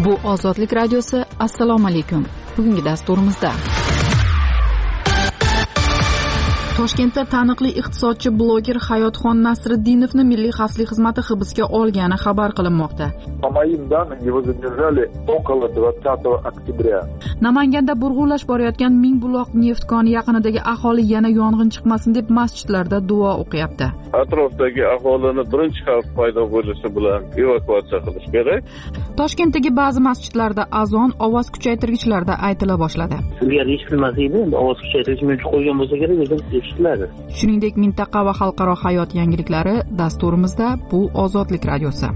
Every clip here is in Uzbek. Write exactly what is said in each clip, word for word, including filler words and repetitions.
Bu Ozodlik radiosi. Assalomu alaykum. Bugungi dasturimizda Toshkentda taniqli iqtisodchi bloger Hayotxon Nasriddinovni Milliy xavfsizlik xizmati hibsga olgani xabar qilinmoqda. По моим данным, его задержали около двадцатого октября. Namanganda burg'ulash borayotgan Mingbuloq neft koni yaqinidagi aholi yana yong'in chiqmasin deb masjidlarda duo o'qiyapti. Atrofdagi aholini birinchi xavf paydo bo'lishi bilan evakuatsiya qilish kerak. Toshkentdagi ba'zi masjidlarda azon ovoz kuchaytirgichlarda aytila boshladi. Sizlar eshitmas edi, ovoz kuchaytirgichni qo'ygan bo'lsa kerak, o'zim eshitiladi. Shuningdek, mintaqa va xalqaro hayot yangiliklari dasturimizda bu Ozodlik radiosi.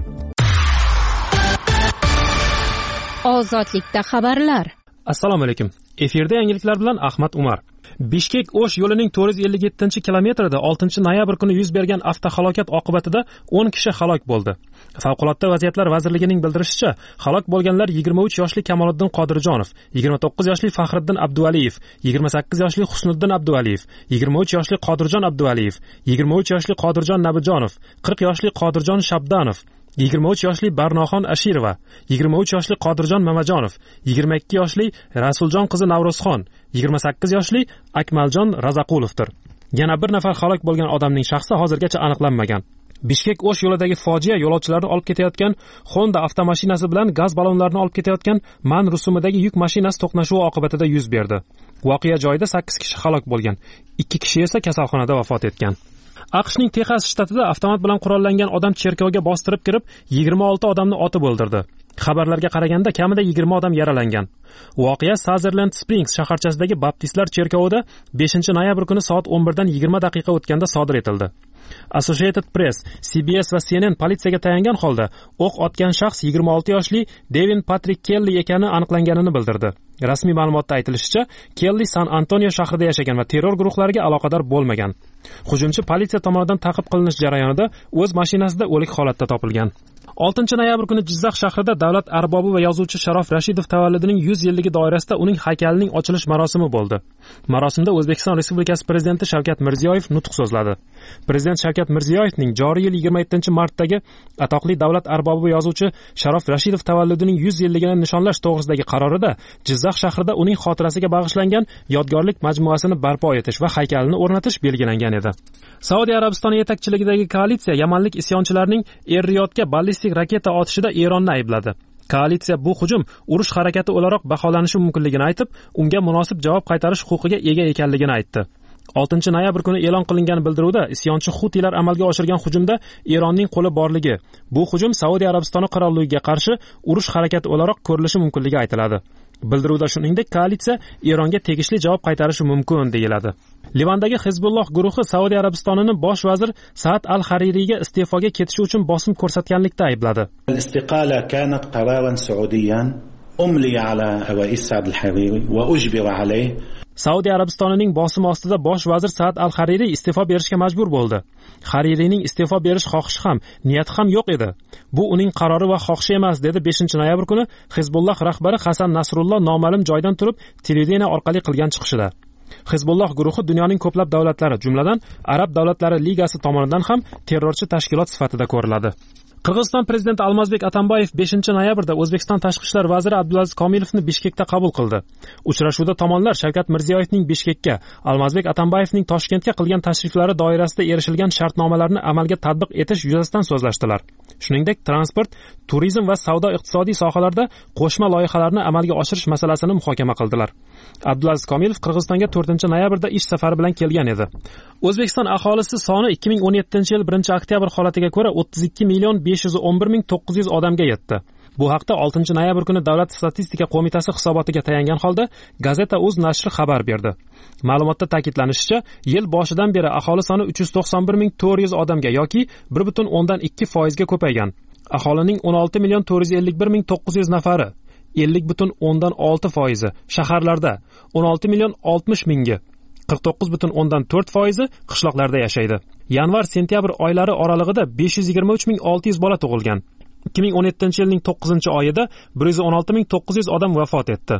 Ozodlikda xabarlar. Assalomu alaykum. Efirda yangiliklar bilan Ahmad Umar. Bishkek O'sh yo'lining to'rt yuz ellik yettinchi kilometrida oltinchi noyabr kuni yuz bergan avtohalokat oqibatida o'n kishi halok bo'ldi. Favqulodda vaziyatlar vazirligining bildirishicha, halok bo'lganlar yigirma uch yoshli Kamoliddin Qodirjonov, yigirma to'qqiz yoshli Faxriddin Abduvaliyev, yigirma sakkiz yoshli Husniddin Abduvaliyev, yigirma uch yoshli Qodirjon Abduvaliyev, yigirma uch yoshli Qodirjon Nabijonov, qirq yoshli Qodirjon Shabdanov, yigirma uch yoshli Barnoxon Ashirova, yigirma uch yoshli Qodirjon Mamajonov, yigirma ikki yoshli Rasuljon qizi Navrozxon, yigirma sakkiz yoshli Akmaljon Razaqulovdir. Yana bir nafar halok bo'lgan odamning shaxsi hozirgacha aniqlanmagan. Bishkek O'sh yo'lidagi fojia yo'lovchilarni olib ketayotgan Honda avtomashinasi bilan gaz ballonlarini olib ketayotgan MAN rusumidagi yuk mashinasi to'qnashuvi oqibatida yuz berdi. Voqea joyida sakkiz kishi halok bo'lgan, ikki kishi esa kasalxonada vafot etgan. AQShning Texas shtatida avtomat bilan qurollangan odam cherkovga bostirib kirib, yigirma olti odamni otib o'ldirdi. Xabarlarga qaraganda kamida yigirma odam yaralangan. Voqea Sazerland Springs shaharchasidagi baptistlar cherkovida beshinchi noyabr kuni soat o'n birdan yigirma daqiqa o'tganda sodir etildi. Associated Press, C B S va C N N politsiyaga tayangan holda o'q otgan shaxs yigirma olti yoshli Devin Patrick Kelly ekani aniqlanganini bildirdi. Rasmiy ma'lumotda aytilishicha, Kelly San Antonio shahrida yashagan va terror guruhlariga aloqador bo'lmagan. Hujumchi politsiya tomonidan ta'qib qilinish jarayonida o'z mashinasida o'lik holatda topilgan. oltinchi noyabr kuni Jizzax shahrida davlat arbobi va yozuvchi Sharof Rashidov tavalludining yuz yilligi doirasida uning haykalining ochilish marosimi bo'ldi. Marosimda O'zbekiston Respublikasi prezidenti Shavkat Mirziyoyev nutq so'zladi. Prezident Shavkat Mirziyoyevning joriy yil yigirma yettinchi martdagi atoqli davlat arbobi va yozuvchi Sharof Rashidov tavalludining yuz yilligini nishonlash to'g'risidagi qarorida Jizzax shahrida uning xotirasiga bag'ishlangan yodgorlik majmuasini barpo etish va haykalini o'rnatish belgilangan edi. Saudiya Arabistoni yetakchiligidagi koalitsiya yamanlik isyonchilarining Er-Riyodga ballistik raketa otishida Eronni aybladi. Koalitsiya bu hujum urush harakati o'laroq baholanishi mumkinligini aytib, unga munosib javob qaytarish huquqiga ega ekanligini aytdi. oltinchi noyabr kuni e'lon qilingan bildiruvda isyonchi Hutilar amalga oshirgan hujumda Eronning qo'li borligi, bu hujum Saudiya Arabistoni qirolligiga qarshi urush harakati o'laroq ko'rilishi mumkinligi aytiladi. Bildiruvda shuningdek koalitsiya Eronga tegishli javob qaytarishi mumkin deyiladi. Livandagi Hizbulloh guruhi Saudiya Arabistonining bosh vazir Saad al-Haririyga iste'foga ketishi uchun bosim ko'rsatganlikda aybladi. Al-istiqala kanat qararan saudiyan umli ala rais Saad al-Hariri va ujbira alayh. Saudiya Arabistonining bosimi ostida bosh vazir Saad al-Haririy iste'fo berishga majbur bo'ldi. Haririyning iste'fo berish xohishi ham, niyati ham yo'q edi. Bu uning qarori va xohishi emas, dedi beshinchi noyabr kuni Hizbulloh rahbari Hasan Nasrulloh noma'lum joydan turib televideniya orqali qilgan chiqishida. Hizbulloh guruhi dunyoning ko'plab davlatlari, jumladan Arab davlatlari ligasi tomonidan ham terrorchi tashkilot sifatida ko'riladi. Qirg'iziston prezidenti Almazbek Atambayev beshinchi noyabrda O'zbekiston tashqi ishlar vaziri Abdulaziz Komilovni Bishkekda qabul qildi. Uchrashuvda tomonlar Shavkat Mirziyoyevning Bishkekka, Almazbek Atambayevning Toshkentga qilgan tashriflari doirasida erishilgan shartnomalarni amalga tatbiq etish yuzasidan so'zlashdilar. Shuningdek, transport, turizm va savdo-iqtisodiy sohalarda qo'shma loyihalarni amalga oshirish masalasini muhokama qildilar. Abdulaziz Komilov Qirg'izistonga to'rtinchi noyabrda ish safari bilan kelgan edi. O'zbekiston aholisi soni ikki ming o'n yettinchi yil birinchi oktyabr holatiga ko'ra o'ttiz ikki million besh yuz o'n bir ming to'qqiz yuz odamga yetdi. Bu haqda oltinchi noyabr kuni Davlat statistika qo'mitasi hisobotiga tayangan holda Gazeta.uz nashri xabar berdi. Ma'lumotda ta'kidlanishicha, yil boshidan beri aholi soni uch yuz to'qson bir ming to'rt yuz odamga yoki bir butun o'ndan ikki foiz ga ko'paygan. Aholining o'n olti million to'rt yuz ellik bir ming to'qqiz yuz nafari, ellik butun o'ndan olti foizi shaharlarda, o'n olti million oltmish mingi, qirq to'qqiz butun o'ndan to'rt foizi qishloqlarda yashaydi. Yanvar-sentyabr oylari oralig'ida besh yuz yigirma uch ming olti yuz bola tug'ilgan. ikki ming o'n yettinchi yilning to'qqizinchi oyida bir yuz o'n olti ming to'qqiz yuz odam vafot etdi.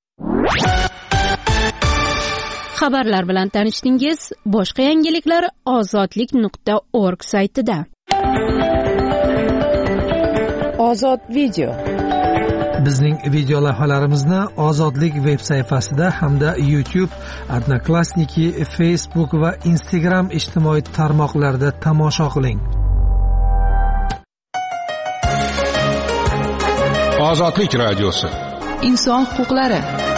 Xabarlar bilan tanishdingiz. Boshqa yangiliklar ozodlik nuqta org saytida. Ozod video. Bizning video lavhalarimizni Ozodlik veb sayfasida hamda YouTube, Odnoklassniki, Facebook va Instagram ijtimoiy tarmoqlarida tomosha qiling. Ozodlik radiosi. Inson huquqlari.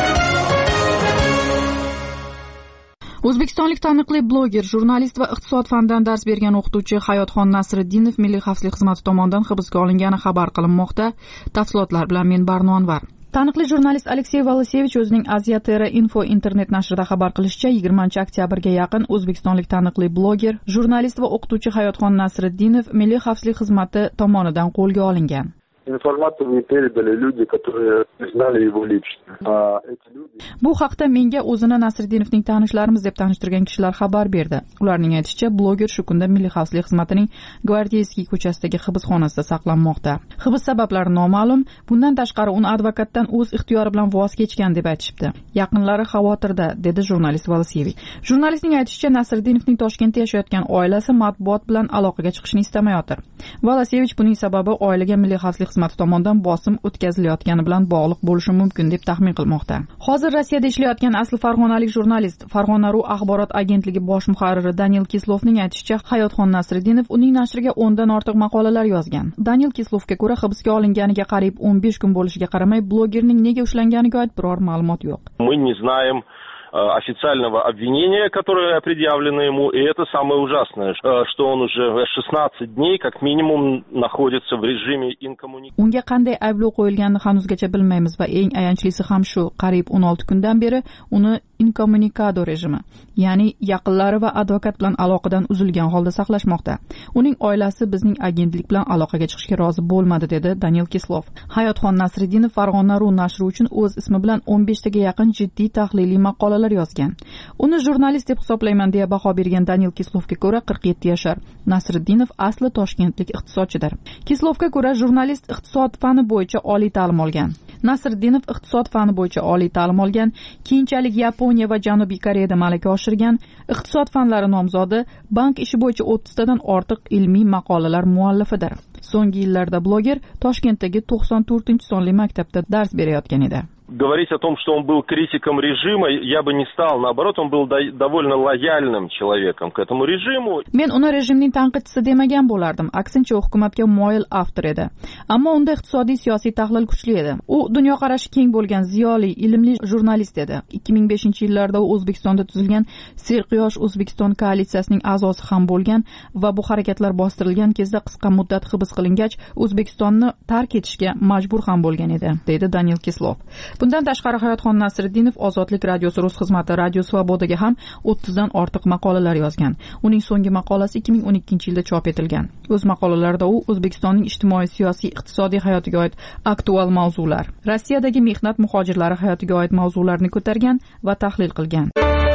O'zbekistonlik taniqli bloger, jurnalist va iqtisod fanidan dars bergan o'qituvchi Hayotxon Nasriddinov Milliy xavfsizlik xizmati tomonidan hibsga olingani xabar qilinmoqda. Tafsilotlar bilan men Barno Anvar. Taniqli jurnalist Aleksey Volosevich o'zining Aziya.tr Info internet nashrida xabar qilishicha, yigirmanchi oktyabrga yaqin o'zbekistonlik taniqli bloger, jurnalist va o'qituvchi Hayotxon Nasriddinov Milliy xavfsizlik xizmati tomonidan qo'lga olingan. Информацию мне передали люди, которые знали его лично. А эти люди... Bu haqda menga o'zini Nasriddinovning tanishlarimiz deb tanishtirgan kishilar xabar berdi. Ularning aytishicha, bloger shu kunda Milliy xavfsizlik xizmatining Gvardeyskiy ko'chasidagi hibsxonasida saqlanmoqda. Hibs sabablari noma'lum. Bundan tashqari uni advokatdan o'z ixtiyori bilan voz kechgan deb aytishibdi. Yaqinlari xavotirda, dedi jurnalist Volosevich. Jurnalistning aytishicha, Nasriddinovning Toshkentda yashayotgan oilasi matbuot bilan aloqaga chiqishni istamayotir. Volosevich buning sababi oilaga Milliy xavfsizlik xizmati tomonidan bosim o'tkazilayotgani bilan bog'liq bo'lishi mumkin deb taxmin qilmoqda. Hozir Rossiyada ishlayotgan asli farg'onalik jurnalist, Farg'ona.ru axborot agentligi bosh muharriri Daniel Kislovning aytishicha, Hayotxon Nasriddinov uning nashriga o'ndan ortiq maqolalar yozgan. Daniel Kislovga ko'ra, hibsga olinganiga qariyb o'n besh kun bo'lishiga qaramay, blogerning nega ushlanganiga oid biror ma'lumot yo'q. Мы не знаем официального обвинения, которое предъявлено ему, и это самое ужасное, что он уже шестнадцать дней как минимум находится в режиме инкоммуникации. Unga qanday ayblov qo'yilganini hanuzgacha bilmaymiz va eng ayanchlisi ham shu, qariyb o'n olti kundan beri uni inkomunikado rejimi, ya'ni yaqinlari va advokat bilan aloqadan uzilgan holda saqlashmoqda. Uning oilasi bizning agentlik bilan aloqaga chiqishga rozi bo'lmadi, dedi Daniel Kislov. Hayotxon Nasriddinov Farg'ona.ru nashri uchun o'z ismi bilan o'n beshtaga yaqin jiddiy tahliliy maqolalar yozgan. Uni jurnalist deb hisoblayman deya baho bergan Daniel Kislovga ko'ra qirq yetti yashar. Nasriddinov asli toshkentlik iqtisodchidir. Kislovga ko'ra jurnalist iqtisod fani bo'yicha oliy ta'lim olgan. Nasriddinov iqtisod fani bo'yicha oliy ta'lim olgan, keyinchalik Yaponiya va Janubiy Koreyada malaka oshirgan, iqtisod fanlari nomzodi, bank ishi bo'yicha o'ttiztadan ortiq ilmiy maqolalar muallifidir. So'nggi yillarda bloger Toshkentdagi to'qson to'rtinchi sonli maktabda dars berayotgan edi. Говорить о том, что он был критиком режима, я бы не стал. Наоборот, он был довольно лояльным человеком к этому режиму. Men uni rejimning tanqidchisi demagan bo'lardim. Aksincha, hukumatga moyil avtor edi. Ammo unda iqtisodiy siyosiy tahlil kuchli edi. U dunyoqarashi keng bo'lgan ziyoli, ilmli jurnalist edi. ikki ming beshinchi yillarda u O'zbekistonda tuzilgan Serquyosh O'zbekiston koalitsiyasining a'zosi ham bo'lgan va bu harakatlar bostirilgan kezda qisqa muddat hibs qilingach, O'zbekistonni tark etishga majbur ham bo'lgan edi, dedi Daniel Kislov. Bundan tashqari Hayotxon Nasriddinov Ozodlik radiosi rus xizmati Radio Svobodaga ham o'ttizdan ortiq maqolalar yozgan. Uning so'nggi maqolasi ikki ming o'n ikkinchi yilda chop etilgan. O'z maqolalarida u O'zbekistonning ijtimoiy, siyosiy, iqtisodiy hayotiga oid aktual mavzular, Rossiyadagi mehnat muhojirlari hayotiga oid mavzularni ko'targan va tahlil qilgan.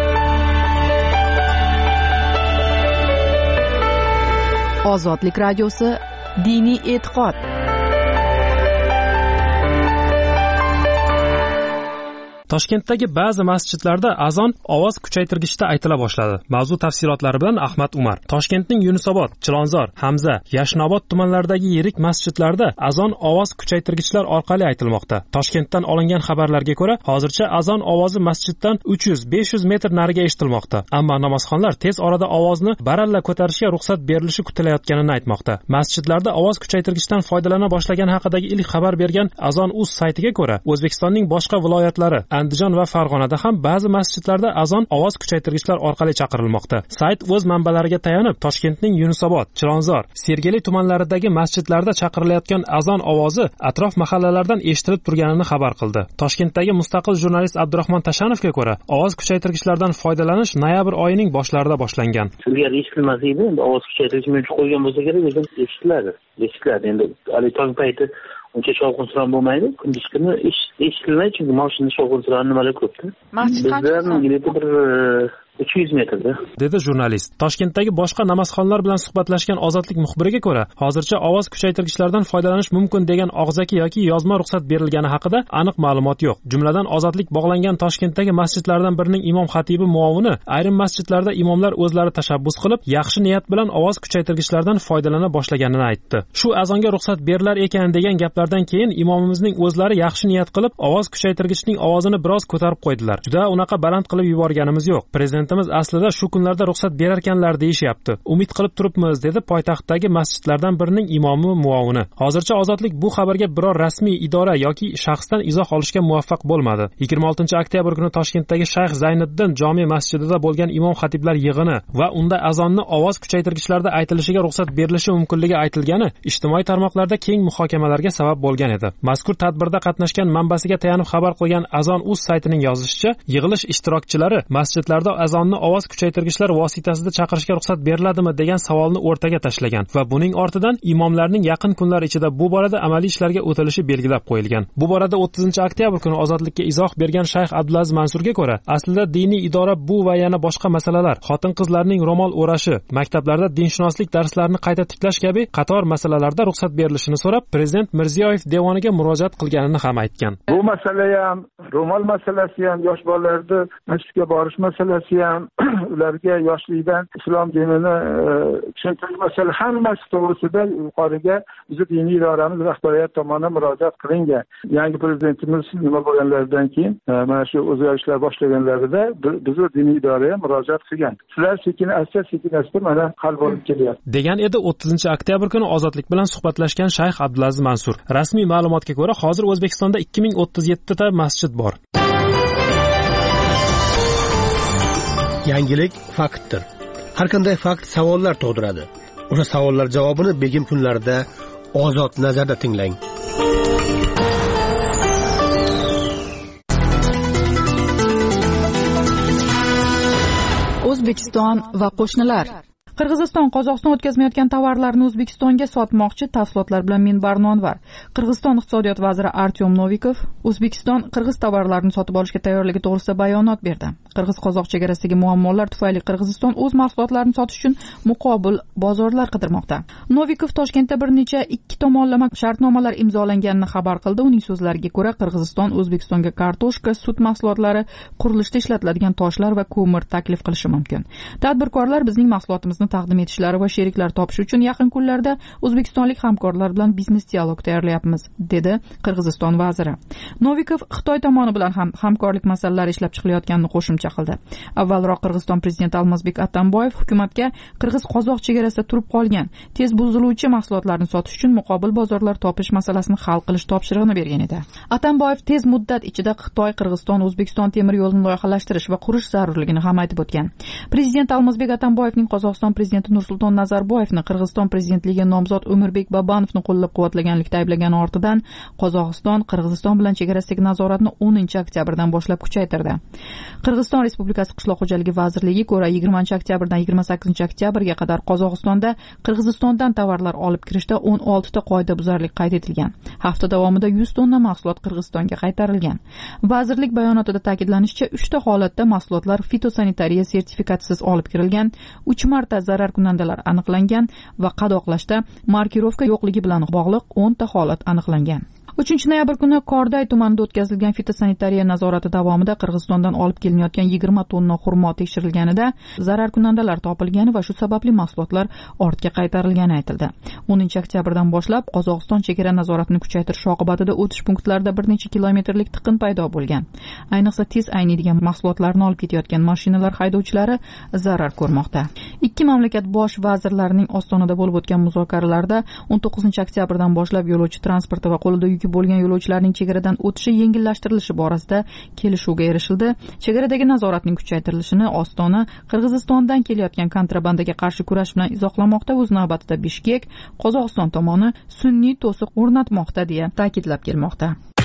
Ozodlik radiosi diniy e'tiqod. Toshkentdagi ba'zi masjidlarda azon ovoz kuchaytirgichda aytila boshladi. Mavzu tafsilotlari bilan Ahmad Umar. Toshkentning Yunusobod, Chilonzor, Hamza, Yashnobod tumanlaridagi yirik masjidlarda azon ovoz kuchaytirgichlar orqali aytilmoqda. Toshkentdan olingan xabarlarga ko'ra, hozircha azon ovozi masjiddan uch yuz besh yuz metr nariga eshitilmoqda. Ammo namozxonlar tez orada ovozni baralla ko'tarishga ruxsat berilishi kutilayotganini aytmoqda. Masjidlarda ovoz kuchaytirgichdan foydalana boshlagan haqidagi ilk xabar bergan Azon.uz saytiga ko'ra, O'zbekistonning boshqa viloyatlari Andijon va Farg'onada ham ba'zi masjidlarda azon ovoz kuchaytirgichlar orqali chaqirilmoqda. Sayt o'z manbalariga tayanib, Toshkentning Yunusobod, Chilonzor, Sergeli tumanlaridagi masjidlarda chaqirilayotgan azon ovozi atrof mahallalardan eshitilib turganini xabar qildi. Toshkentdagi mustaqil jurnalist Abdurahmon Tashanovga ko'ra, ovoz kuchaytirgichlardan foydalanish noyabr oyining boshlarida boshlangan. Ilgari eshitilmas edi, endi ovoz kuchaytirgichni qo'ygan bo'lsa kerak, o'zim eshitiladi. Eshitiladi. Endi hali tong payti uncha shovqin-suron bo'lmaydi. Kunduz kuni eshitilmaydi, chunki mashina shovqin-suron nimalar ko'pda. Masjid bizdan bir uch yuz metrda, dedi jurnalist. Toshkentdagi boshqa namozxonlar bilan suhbatlashgan Ozodlik muxbiriga ko'ra, hozircha ovoz kuchaytirgichlardan foydalanish mumkin degan og'zaki yoki yozma ruxsat berilgani haqida aniq ma'lumot yo'q. Jumladan, Ozodlik bog'langan Toshkentdagi masjidlardan birining imom xatibi muovini ayrim masjidlarda imomlar o'zlari tashabbus qilib, yaxshi niyat bilan ovoz kuchaytirgichlardan foydalana boshlaganini aytdi. Shu azonga ruxsat berilar ekan degan gaplardan keyin imomimizning o'zlari yaxshi niyat qilib, ovoz kuchaytirgichning ovozini biroz ko'tarib qo'ydilar. Juda unaqa baland qilib yuborganimiz yo'q. Prezidentimiz aslida shu kunlarda ruxsat berarkanlar deyishyapti. Umid qilib turibmiz, dedi poytaxtdagi masjidlardan birining imomi muovini. Hozircha Ozodlik bu xabarga biror rasmiy idora yoki shaxsdan izoh olishga muvaffaq bo'lmadi. yigirma oltinchi oktyabr kuni Toshkentdagi Shayx Zayniddin jome masjidida bo'lgan imom xatiblar yig'ini va unda azonni ovoz kuchaytirgichlarda aytilishiga ruxsat berilishi mumkinligi aytilgani ijtimoiy tarmoqlarda keng muhokamalarga sabab bo'lgan edi. Mazkur tadbirda qatnashgan manbasiga tayanib xabar qilgan Azon.uz saytining yozishicha, yig'ilish ishtirokchilari masjidlarda azonni ovoz kuchaytirgichlar vositasida chaqirishga ruxsat beriladimi degan savolni o'rtaga tashlagan va buning ortidan imomlarning yaqin kunlar ichida bu borada amaliy ishlarga o'tilishi belgilab qo'yilgan. Bu borada o'ttizinchi oktyabr kuni Ozodlikka izoh bergan Shayx Abdulaziz Mansurga ko'ra, aslida diniy idora bu va yana boshqa masalalar, xotin-qizlarning ro'mol o'rashi, maktablarda dinshunoslik darslarini qayta tiklash kabi qator masalalarda ruxsat berilishini so'rab, Prezident Mirziyoyev devoniga murojaat qilganini ham aytgan. Bu masala ham, ro'mol masalasi ham, yosh bolalarni masjidga borish masalasi ham, ularga yoshlikdan islom dinini tushuntirish masalasi hammasi to'g'risida yuqoriga bizni diniy idoramiz rahbariyat tomonidan murojaat qilingan. Yangi prezidentimiz nima bo'lganlaridan keyin mana shu o'zgarishlar boshlaganlarida bizni diniy idoraga murojaat qilgan. Shular sekin asta sekin asta mana hal bo'lib kelyapti. degan edi o'ttizinchi oktyabr kuni Ozodlik bilan suhbatlashgan Shayx Abdulaziz Mansur. Rasmiy ma'lumotga ko'ra, hozir O'zbekistonda ikki ming o'ttiz yetti ta masjid bor. Yangilik faktdir. Har qanday fakt savollar tug'diradi. O'sha savollar javobini begim kunlarida Ozod nazarda tinglang. O'zbekiston va qo'shnilar. Qirg'iziston Qozog'iston o'tkazmayotgan tovarlarni O'zbekistonga sotmoqchi. Tafsilotlar bilan men Barnonvar. Qirg'iziston iqtisodiyot vaziri Artyom Novikov O'zbekiston qirg'iz tovarlarini sotib olishga tayyorligi to'g'risida bayonot berdi. Qirg'iz-qozoq chegarasidagi muammolar tufayli Qirg'iziston o'z mahsulotlarini sotish uchun muqobil bozorlar qidirmoqda. Novikov Toshkentda bir necha ikki tomonlama shartnomalar imzolanganini xabar qildi. Uning so'zlariga ko'ra, Qirg'iziston O'zbekistonga kartoshka, sut mahsulotlari, qurilishda ishlatiladigan toshlar va ko'mir taklif qilishi mumkin. Tadbirkorlar bizning mahsulotimizni taqdim etishlari va sheriklar topish uchun yaqin kunlarda o'zbekistonlik hamkorlar bilan biznes dialog tayyorlayapmiz, dedi Qirg'iziston vaziri. Novikov Xitoy tomoni bilan ham hamkorlik masalalari ishlab chiqilayotganini qo'shimcha qildi. Avvalroq Qirg'iziston prezidenti Almazbek Atamboyev hukumatga qirg'iz-qozoq chegarasida turib qolgan tez buziluvchi mahsulotlarni sotish uchun muqobil bozorlar topish masalasini hal qilish topshirig'ini bergan edi. Atamboyev tez muddat ichida Xitoy, Qirg'iziston, O'zbekiston temir yo'lini loyihalashtirish va qurish zarurligini ham aytib o'tgan. Prezident Almazbek Atamboyevning Qozog'iston prezidenti Nursulton Nazarboyevni Qirg'iziston prezidentligiga nomzod O'mirbek Babanovni qo'llab-quvvatlaganlikda ayblagan ortidan Qozog'iston Qirg'iziston bilan chegarasidagi nazoratni o'ninchi oktyabrdan boshlab kuchaytirdi. Qirg'iziston Respublikasi Qishloq xo'jaligi vazirligiga ko'ra yigirmanchi oktyabrdan yigirma sakkizinchi oktyabrga qadar Qozog'istonda Qirg'izistondan tovarlar olib kirishda o'n olti ta qoidabuzarlik qayd etilgan. Hafta davomida yuz tonna mahsulot Qirg'izistonga qaytarilgan. Vazirlik bayonotida ta'kidlanishicha, uchta holatda mahsulotlar fitosanitariya sertifikatsiz olib kirilgan, uch marta zararkunandalar aniqlangan va qadoqlashda markirovka yo'qligi bilan bog'liq o'nta holat aniqlangan. uchinchi noyabr kuni Korday tumanida o'tkazilgan fitosanitariya nazorati davomida Qirg'izistondan olib kelinayotgan yigirma tonna xurmo tekshirilganida zararkunandalar topilgani va shu sababli mahsulotlar ortga qaytarilgani aytildi. o'ninchi oktyabrdan boshlab Qozog'iston chegara nazoratini kuchaytirish oqibatida o'tish punktlarida bir necha kilometrlik tiqin paydo bo'lgan. Ayniqsa tez ayniydigan mahsulotlarni olib ketayotgan mashinalar haydovchilari zarar ko'rmoqda. Ikki mamlakat bosh vazirlarining Ostonada bo'lib o'tgan muzokaralarda o'n to'qqizinchi oktyabrdan boshlab yo'lovchi transporti va qo'lida yuki bo'lgan yo'lovchilarning chegaradan o'tishi yengillashtirilishi borasida kelishuvga erishildi. Chegaradagi nazoratning kuchaytirilishini Ostona Qirg'izistondan kelayotgan kontrabandaga qarshi kurash bilan izohlamoqda. O'z navbatida Bishkek Qozog'iston tomoni sun'iy to'siq o'rnatmoqda deya ta'kidlab kelmoqda.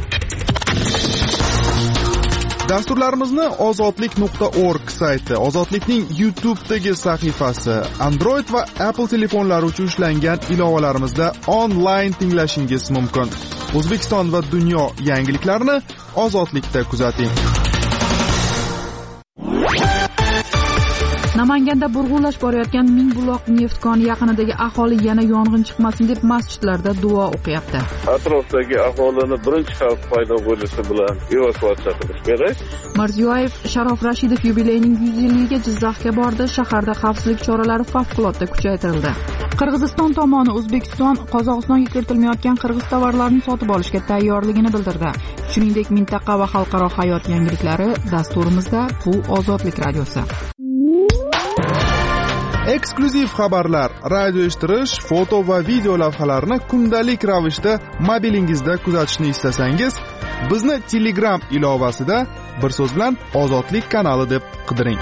Dasturlarimizni ozodlik nuqta org sayti, Ozodlikning YouTube'dagi sahifasi, Android va Apple telefonlari uchun ishlangan ilovalarimizda onlayn tinglashingiz mumkin. O'zbekiston va dunyo yangiliklarini Ozodlikda kuzating. Namanganda burg'ulash borayotgan Mingbuloq neft koni yaqinidagi aholi yana yong'in chiqmasin deb masjidlarda duo o'qiyapti. Atrofdagi aholini birinchi xavf paydo bo'lishi bilan evakuatsiya qilish kerak. Mirziyoyev Sharof Rashidov yubileyining yuz yilligiga Jizzaxga bordi. Shaharda xavfsizlik choralari favqulodda kuchaytirildi. Qirg'iziston tomoni O'zbekiston Qozog'istonga kiritilmayotgan qirg'iz tovarlarini sotib olishga tayyorligini bildirdi. Shuningdek, mintaqa va xalqaro hayot yangiliklari dasturimizda bu Ozodlik radiosi. Eksklyuziv xabarlar, radio eshittirish, foto va video lavhalarni kundalik ravishda mobilingizda kuzatishni istasangiz, bizni Telegram ilovasida bir so'z bilan Ozodlik kanali deb qidiring.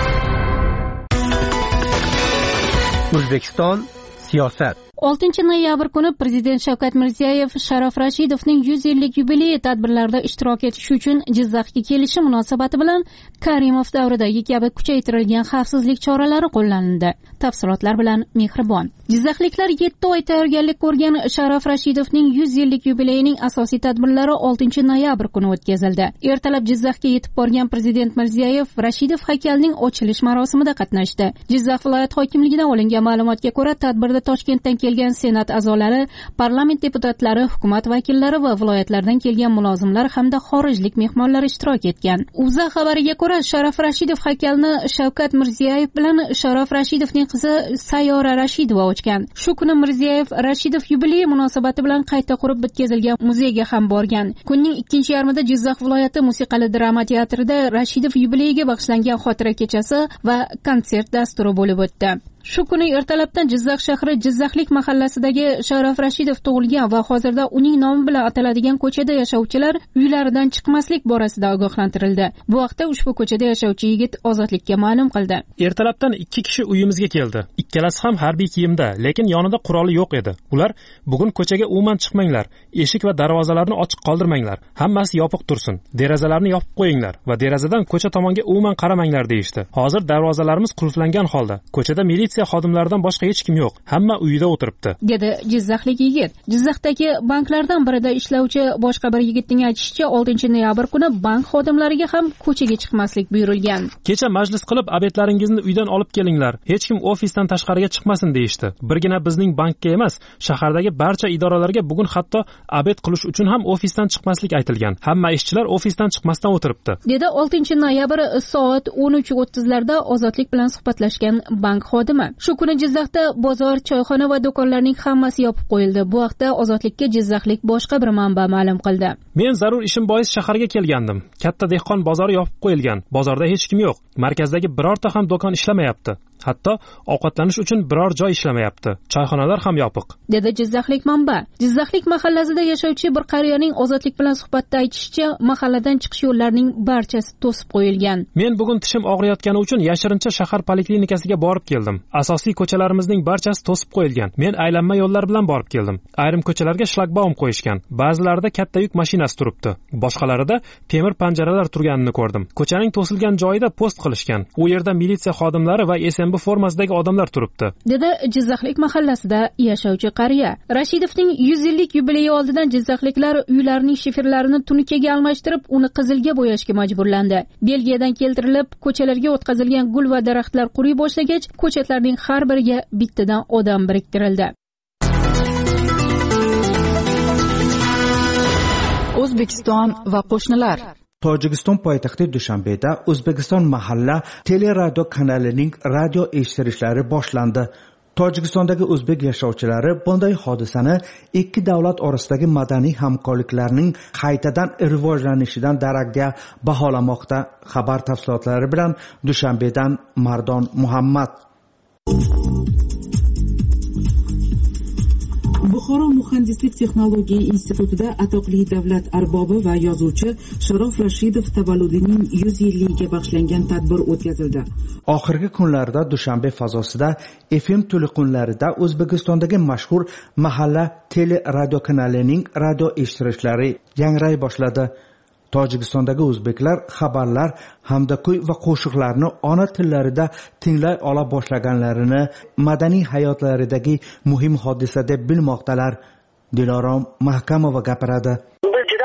O'zbekiston siyosat. oltinchi noyabr kuni Prezident Shavkat Mirziyoyev Sharof Rashidovning yuz yillik yubileyi tadbirlarida ishtirok etish uchun Jizzaxga kelishi munosabati bilan Karimov davridagi kabi kuchaytirilgan xavfsizlik choralari qo'llanildi. Tafsilotlar bilan Mehribon. Jizzaxliklar yetti oy tayyorgarlik ko'rgan Sharof Rashidovning yuz yillik yubileyining asosiy tadbirlari oltinchi noyabr kuni o'tkazildi. Ertalab Jizzaxga yetib borgan Prezident Mirziyoyev Rashidov haykalining ochilish marosimida qatnashdi. Jizzax viloyat hokimligidan olingan ma'lumotga ko'ra, tadbirda Toshkentdan kelgan senat a'zolari, parlament deputatlari, hukumat vakillari va viloyatlardan kelgan mulozimlar hamda xorijlik mehmonlar ishtirok etgan. O'zA xabariga ko'ra, Sharof Rashidov haykalini Shavkat Mirziyoyev bilan Sharof Rashidovning qizi Sayyora Rashidova ochgan. Shu kuni Mirziyoyev Rashidov yubileyi munosabati bilan qayta qurib bitkazilgan muzeyga ham borgan. Kunning ikkinchi yarmida Jizzax viloyati musiqali drama teatrida Rashidov yubileyiga bag'ishlangan xotira kechasi va konsert dasturi bo'lib o'tdi. Shu kuni ertalabdan Jizzax shahri Jizzaxlik mahallasidagi Sharof Rashidov tug'ilgan va hozirda uning nomi bilan ataladigan ko'chada yashovchilar uylaridan chiqmaslik borasida ogohlantirildi. Bu vaqtda ushbu ko'chada yashovchi yigit Ozodlikka ma'lum qildi. Ertalabdan ikki kishi uyimizga keldi. Ikkalasi ham harbiy kiyimda, lekin yonida quroli yo'q edi. Ular bugun ko'chaga umuman chiqmanglar, eshik va darvozalarni ochiq qoldirmanglar, hammasi yopiq tursin, derazalarni yopib qo'yinglar va derazadan ko'cha tomonga umuman qaramanglar deyishdi. Hozir darvozalarimiz qulflangan holda. Ko'chada militsiya xodimlaridan boshqa hech kim yo'q. Hamma uyida o'tiribdi, dedi Jizzaxlik yigit. Jizzaxdagi banklardan birida ishlovchi boshqa bir yigitning aytishicha, oltinchi noyabr kuni bank xodimlariga ham ko'chaga chiqmaslik buyurilgan. Kecha majlis qilib, obedlaringizni uydan olib kelinglar. Hech kim ofisdan tashqariga chiqmasin deyishdi. Birgina bizning bankka emas, shahardagi barcha idoralarga bugun hatto obed qilish uchun ham ofisdan chiqmaslik aytilgan. Hamma ishchilar ofisdan chiqmasdan o'tiribdi, dedi oltinchi noyabr soat o'n uch o'ttiz larda Ozodlik bilan suhbatlashgan bank xodimi. Shu kuni Jizzaxda bozor, choyxona va do'konlarning hammasi yopib qo'yildi. Bu haqda Ozodlikka Jizzaxlik boshqa bir manba ma'lum qildi. Men zarur ishim bois shaharga kelgandim. Katta dehqon bozori yopib qo'yilgan. Bozorda hech kim yo'q. Markazdagi birorta ham do'kon ishlamayapti. Hatto ovqatlanish uchun biror joy ishlamayapti. Choyxonalar ham yopiq, dedi Jizzaxlik manba. Jizzaxlik mahallasida yashovchi bir qariyaning Ozodlik bilan suhbatda aytishicha, mahalladan chiqish yo'llarining barchasi to'sib qo'yilgan. Men bugun tishim og'riyotgani uchun yashirincha shahar poliklinikasiga borib keldim. Asosiy ko'chalarimizning barchasi to'sib qo'yilgan. Men aylanma yo'llar bilan borib keldim. Ayrim ko'chalarga shlagbaum qo'yishgan. Ba'zilarida katta yuk mashinasi turibdi. Boshqalarida temir panjaralar turganini ko'rdim. Ko'chaning to'silgan joyida post qilishgan. U yerda militsiya xodimlari va S M B formasidagi odamlar turibdi, dedi Jizzaxlik mahallasida yashovchi qariya. Rashidovning yuz yillik yubileyi oldidan Jizzaxliklar uylarining shifrlarini tunikaga almashtirib, uni qizilga bo'yashga majburlandi. Belgiyadan keltirilib, ko'chalarga o'tkazilgan gul va daraxtlar quriy boshlagach, ko'chatlarning har biriga bittadan odam biriktirildi. O'zbekiston va qo'shnilar. Tojikiston poytaxti Dushanbeda O'zbekiston mahalla teleradio kanalining radio eshittirishlari boshlandi. Tojikistondagi o'zbek yashovchilari bunday hodisani ikki davlat orasidagi madaniy hamkorliklarning qaytadan rivojlanishidan darakga baholamoqda. Xabar tafsilotlari bilan Dushanbedan Mardon Muhammad. Buxoro muhandislik texnologiya institutida atoqli davlat arbobi va yozuvchi Sharof Rashidov tavalludining yuz yilligiga bag'ishlangan tadbir o'tkazildi. Oxirgi kunlarda Dushanbe fazosida F M to'lqinlarida O'zbekistondagi mashhur mahalla tele radio kanalining radio eshittirishlari yangray boshladi. Tojikistondagi o'zbeklar xabarlar hamda kuy va qo'shiqlarni ona tillarida tinglay ola boshlaganlarini madaniy hayotlaridagi muhim hodisa deb bilmoqdalar. Dilorom Mahkamova gapiradi. Biz juda xursand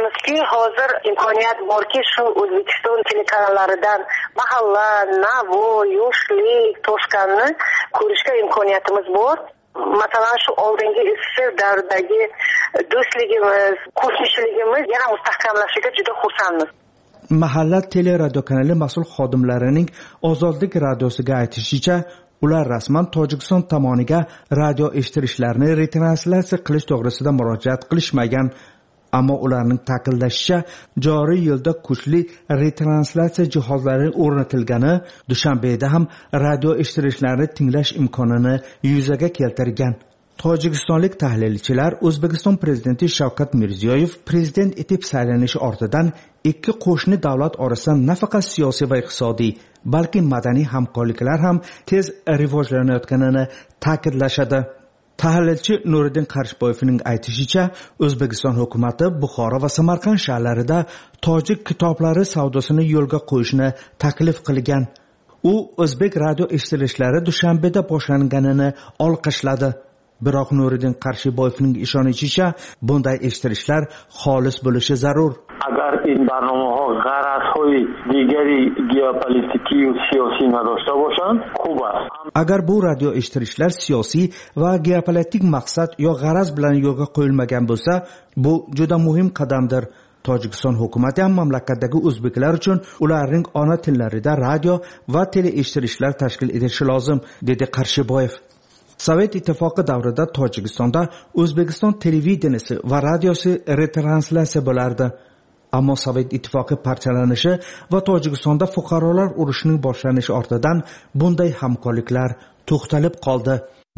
ko'ryapmizki, hozir imkoniyat borki, shu O'zbekiston telekanallaridan Mahalla, Navoiy, Yoshlik, Toshkanni ko'rishga imkoniyatimiz bor. Masalan, shu oldingi SSR davridagi do'stligimiz, qo'shnichiligimiz yana mustahkamlashiga juda xursandmiz. Mahalla teleradiokanali mas'ul xodimlarining Ozodlik radiosiga aytishicha, ular rasman Tojikiston tomoniga radio eshittirishlarni retranslyatsiya qilish to'g'risida murojaat qilishmagan. Ammo ularning ta'kidlashicha, joriy yilda kuchli retranslyatsiya jihozlari o'rnatilgani Dushanbeda ham radio eshittirishlarni tinglash imkonini yuzaga keltirgan. Tojikistonlik tahlilchilar O'zbekiston prezidenti Shavkat Mirziyoyev prezident etib saylanishi ortidan ikki qo'shni davlat orasida nafaqat siyosiy va iqtisodiy, balki madaniy hamkorliklar ham tez rivojlanayotganini ta'kidlashadi. Tahlilchi Nuriddin Qarishboyevning aytishicha, O'zbekiston hukumatı Buxoro va Samarqand shaharlarida tojik kitoblari savdosini yo'lga qo'yishni taklif qilgan. U o'zbek radio eshittirishlari Dushanbeda boshlanganini olqishladi. Biroq Nuriddin Qarishboyevning ishonishicha, bunday eshittirishlar xolis bo'lishi zarur. Agar in barnomaha g'arazhoy digari geopolitiki va siyosiy nadoshtda bo'lsa, خوب است. Agar bu radio eshittirishlar siyosiy va geopolitik maqsad yo g'araz bilan yo'lga qo'yilmagan bo'lsa, bu juda muhim qadamdir. Tojikiston hukumati ham mamlakatdagi o'zbeklar uchun ularning ona tillarida radio va tele eshittirishlar tashkil etishi lozim, dedi Qarshiboyev. Sovet ittifoqi davrida Tojikistonda O'zbekiston televideniyasi va radiosi retranslyatsiya bo'lardi. Ammo Sovet ittifoqi parchalanishi va Tojikistonda fuqarolar urushining boshlanishi ortidan bunday hamkorliklar to'xtalib qoldi.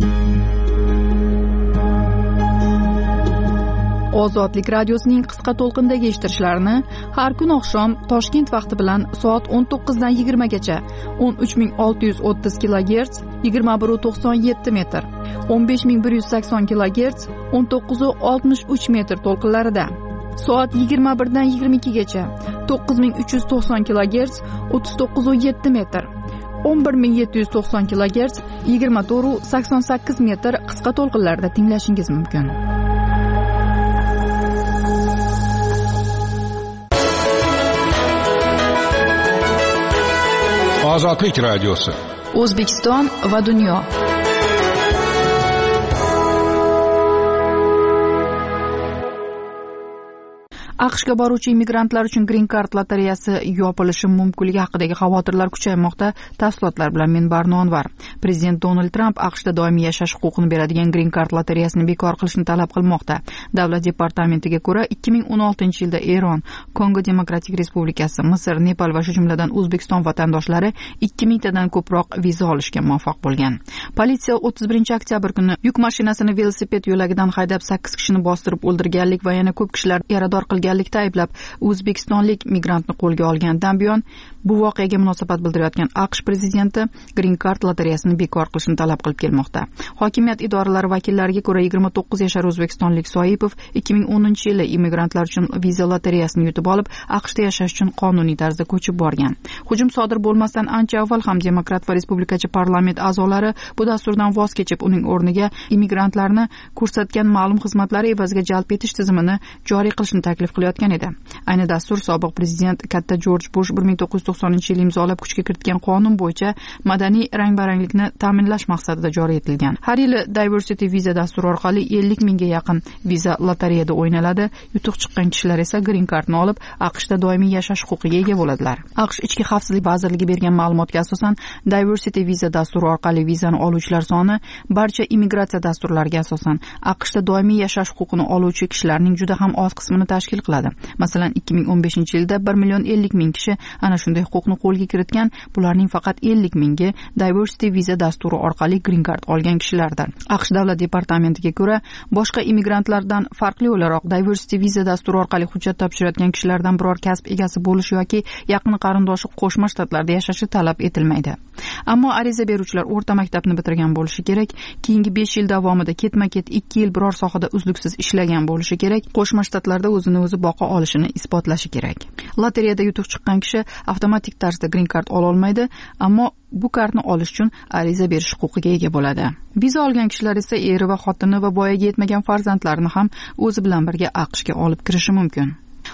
Ozodlik radiosining qisqa to'lqindagi eshittirishlarini har kun oqshom Toshkent vaqti bilan soat o'n to'qqiz dan yigirma gacha o'n uch ming olti yuz o'ttiz kilogerts yigirma bir nuqta to'qson yetti metr, o'n besh ming bir yuz sakson kilogerts o'n to'qqiz nuqta oltmish uch metr to'lqinlarida, soat yigirma bir dan yigirma ikki gacha to'qqiz ming uch yuz to'qson kilogerts o'ttiz to'qqiz nuqta yetti metr, o'n bir ming yetti yuz to'qson kilogerts yigirma to'rt nuqta sakson sakkiz metr qisqa to'lqinlarda tinglashingiz mumkin. Ozodlik radiosi. O'zbekiston va dunyo. AQShga boruvchi immigrantlar uchun Green Card lotereyasi yopilishi mumkinligi haqidagi xavotirlar kuchaymoqda. Tafsilotlar bilan men Barno Anvar. Prezident Donald Trump AQShda doimiy yashash huquqini beradigan Green Card lotereyasini bekor qilishni talab qilmoqda. Davlat departamentiga ko'ra ikki ming o'n oltinchi yilda Eron, Kongo Demokratik Respublikasi, Misr, Nepal va shu jumladan O'zbekiston vatandoshlari ikki ming tadan ko'proq viza olishga muvaffaq bo'lgan. Politsiya o'ttiz birinchi oktyabr kuni yuk mashinasini velosiped yo'lagidan haydab sakkiz kishini bostirib o'ldirganlik va yana ko'p kishilar yarador qilganlikda ayblab o'zbekistonlik migrantni qo'lga olgandan buyon bu voqeaga munosabat bildirayotgan AQSh prezidenti Green Card lotereyasini bekor qilishni talab qilib kelmoqda. Hokimiyat idoralari vakillariga ko'ra yigirma to'qqiz yashar o'zbekistonlik Soipov ikki ming o'ninchi yili immigrantlar uchun viza lotereyasini yutib olib, AQShda yashash uchun qonuniy tarzda ko'chib borgan. Hujum sodir bo'lmasdan ancha avval ham demokrat va respublikachi parlament a'zolari bu dasturdan voz kechib, uning o'rniga immigrantlarni ko'rsatgan ma'lum xizmatlari evaziga jalb etish tizimini joriy qilishni taklif qilayotgan edi. Ayni dastur sobiq prezident katta Jorj Bush bir ming to'qqiz yuz to'qsoninchi yil imzolab kuchga kiritgan qonun bo'yicha madaniy rang-baranglikni ta'minlash maqsadida joriy etilgan. Har yili Diversity viza dasturi orqali ellik mingga yaqin viza lotereyada o'ynaladi. Yutuq chiqqan kishilar esa Green Cardni olib, AQShda doimiy yashash huquqiga ega bo'ladilar. AQSh Ichki xavfsizlik vazirligi bergan ma'lumotga asosan, Diversity viza dasturi orqali vizani oluvchilar soni barcha immigratsiya dasturlariga asosan AQShda doimiy yashash huquqini oluvchi kishilarning juda ham oz qismini tashkil qiladi. Masalan, ikki ming o'n beshinchi yilda bir million ellik ming kishi ana shunday huquqni qo'lga kiritgan. Bularning faqat ellik mingi Diversity viza dasturi orqali Green Card olgan kishilardir. AQSh davlat departamentiga ko'ra, boshqa immigrantlardan farqli o'laroq Diversity viza dasturi orqali hujjat topshirayotgan kishilardan biror kasb egasi bo'lishi yoki yaqin qarindoshi Qo'shma Shtatlarda yashashi talab etilmaydi. Ammo ariza beruvchilar o'rta maktabni bitirgan bo'lishi kerak, keyingi besh yil davomida ketma-ket ikki yil biror sohada uzluksiz ishlagan bo'lishi kerak, Qo'shma Shtatlarda o'zini o'zi boqa olishini isbotlashi kerak. Lotereyada yutuq chiqqan kishi avtomatik tarzda Green Card ola olmaydi, ammo bu kartni olish uchun ariza berish huquqiga ega bo'ladi. Viza olgan kishilar esa eri va xotini va voyaga yetmagan farzandlarini ham o'zi bilan birga AQShga olib kirishi mumkin.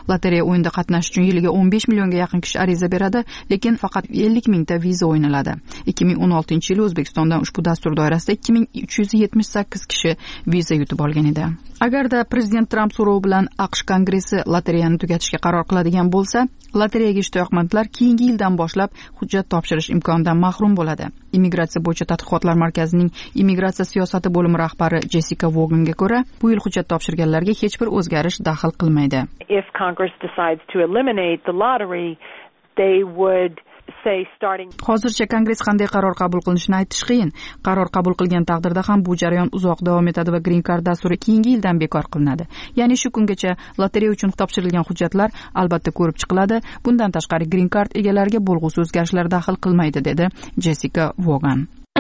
lotereya o'yinida qatnashish uchun yiliga o'n besh millionga yaqin kishi ariza beradi, lekin faqat ellik mingta viza o'ynaladi. ikki ming o'n oltinchi yili O'zbekistondan ushbu dastur doirasida ikki ming uch yuz yetmish sakkiz kishi viza yutib olgan edi. Agarda prezident Tramp so'rovi bilan AQSh Kongressi lotereyani tugatishga qaror qiladigan bo'lsa, lotereyaga ishtiyoqmandlar keyingi yildan boshlab hujjat topshirish imkonidan mahrum bo'ladi. Immigratsiya bo'yicha tadqiqotlar markazining immigratsiya siyosati bo'limi rahbari Jessica Voganga ko'ra, bu yil hujjat topshirganlarga hech bir o'zgarish daxl qilmaydi. If Congress decides to eliminate the lottery, they would Hozircha Kongress qanday qaror qabul qilinishini aytish qiyin. Qaror qabul qilgan taqdirda ham bu jarayon uzoq davom etadi va Green Card dasturi keyingi yildan bekor qilinadi. Ya'ni shu kungacha lotereya uchun topshirilgan hujjatlar albatta ko'rib chiqiladi. Bundan tashqari Green Card egalariga bo'lg'usi o'zgarishlar daxl qilmaydi, dedi Jessica Vogan.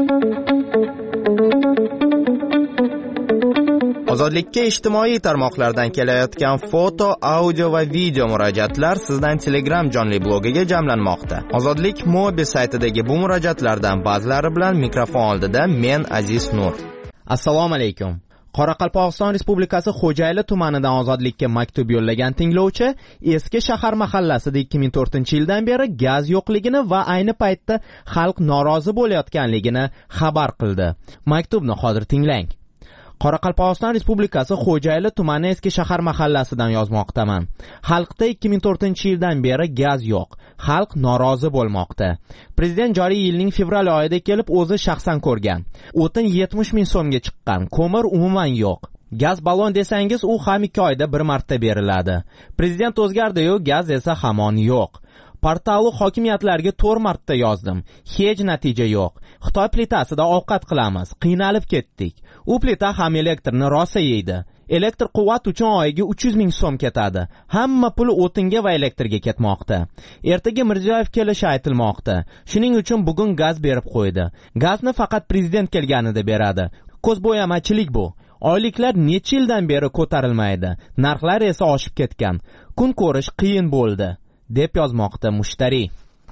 Ozodlikka ijtimoiy tarmoqlardan kelayotgan foto, audio va video murojaatlar sizdan Telegram jonli blogiga jamlanmoqda. Ozodlik mobil saytidagi bu murojaatlardan ba'zilari bilan mikrofon oldida men Aziz Nur. Assalomu alaykum. Qoraqalpog'iston Respublikasi Xo'jayli tumanidan Ozodlikka maktub yo'llagan tinglovchi eski shahar mahallasida ikki ming to'rtinchi yildan beri gaz yo'qligini va ayni paytda xalq norozi bo'layotganligini xabar qildi. Maktubni hozir tinglang. Qoraqalpog'iston Respublikasi Xo'jayli tumani eski shahar mahallasidan yozmoqdaman. Xalqda ikki ming to'rtinchi yildan beri gaz yo'q. Xalq norozi bo'lmoqda. Prezident joriy yilning fevral oyida kelib o'zi shaxsan ko'rgan. O'tin yetmish ming so'mga chiqqan, ko'mir umuman yo'q. Gaz balon desangiz, u ham ikki oyda bir marta beriladi. Prezident o'zgardi-yu, gaz esa hamon yo'q. Portali hokimiyatlarga to'rt marta yozdim. Hech natija yo'q. Xitoy plitasida ovqat qilamiz. Qiynalib ketdik. U plita ham elektrni rosa yeydi. Elektr quvvat uchun oyiga uch yuz ming so'm ketadi. Hamma pul o'tinga va elektrga ketmoqda. Ertaga Mirziyoyev kelishi aytilmoqda. Shuning uchun bugun gaz berib qo'ydi. Gazni faqat prezident kelganida beradi. Ko'zbo'yamachilik bu. Oyliklar necha yildan beri ko'tarilmaydi. Narxlar esa oshib ketgan. Kun ko'rish qiyin bo'ldi, deb yozmoqda mushtari.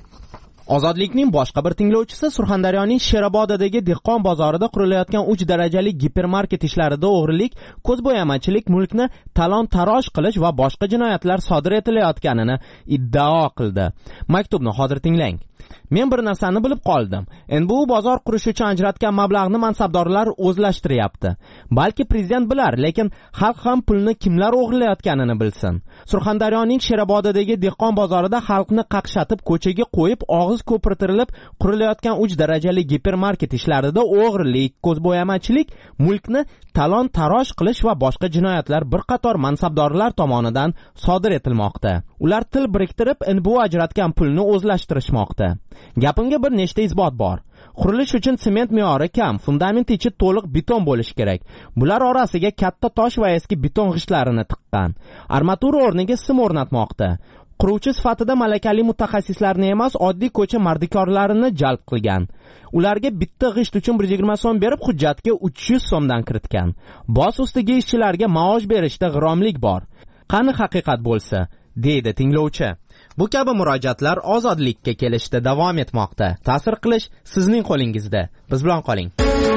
Ozodlikning boshqa bir tinglovchisi Surxondaryoning Sherobodidagi dehqon bozorida qurilayotgan uch darajali gipermarket ishlarida o'g'rilik, ko'zbo'yamachilik, mulkni talon-taroj qilish va boshqa jinoyatlar sodir etilayotganini iddao qildi. Maktubni hozir tinglang. Men bir narsani bilib qoldim. Endi bu bozor qurish uchun ajratgan mablag'ni mansabdorlar o'zlashtiryapti. Balki prezident bilar, lekin xalq ham pulni kimlar o'g'irlayotganini bilsin. Surxondaryoning Sherobodidagi dehqon bozorida xalqni qaqshatib ko'chaga qo'yib, og'iz ko'pirtirilib qurilayotgan uch darajali gipermarket ishlarida o'g'rilik, ko'zbo'yamachilik, mulkni talon-taroj qilish va boshqa jinoyatlar bir qator mansabdorlar tomonidan sodir etilmoqda. Ular til biriktirib, endi bu ajratgan pulni o'zlashtirishmoqda. Gapimga bir nechta isbot bor. Qurilish uchun sement me'yori kam, fundament ichi to'liq beton bo'lish kerak. Bular orasiga katta tosh va eski beton g'ishtlarini tiqqan. Armatura o'rniga sim o'rnatmoqda. Quruvchi sifatida malakali mutaxassislarni emas, oddiy ko'cha mardikorlarini jalb qilgan. Ularga bitta g'isht uchun bir yuz yigirma so'm berib, hujjatga uch yuz so'mdan kiritgan. Boz ustiga ishchilarga maosh berishda g'iromlik bor. Qani haqiqat bo'lsa, deydi tinglovchi. Bu kabi murojaatlar ozodlikka kelishda davom etmoqda. Ta'sir qilish sizning qo'lingizda. Biz bilan qoling.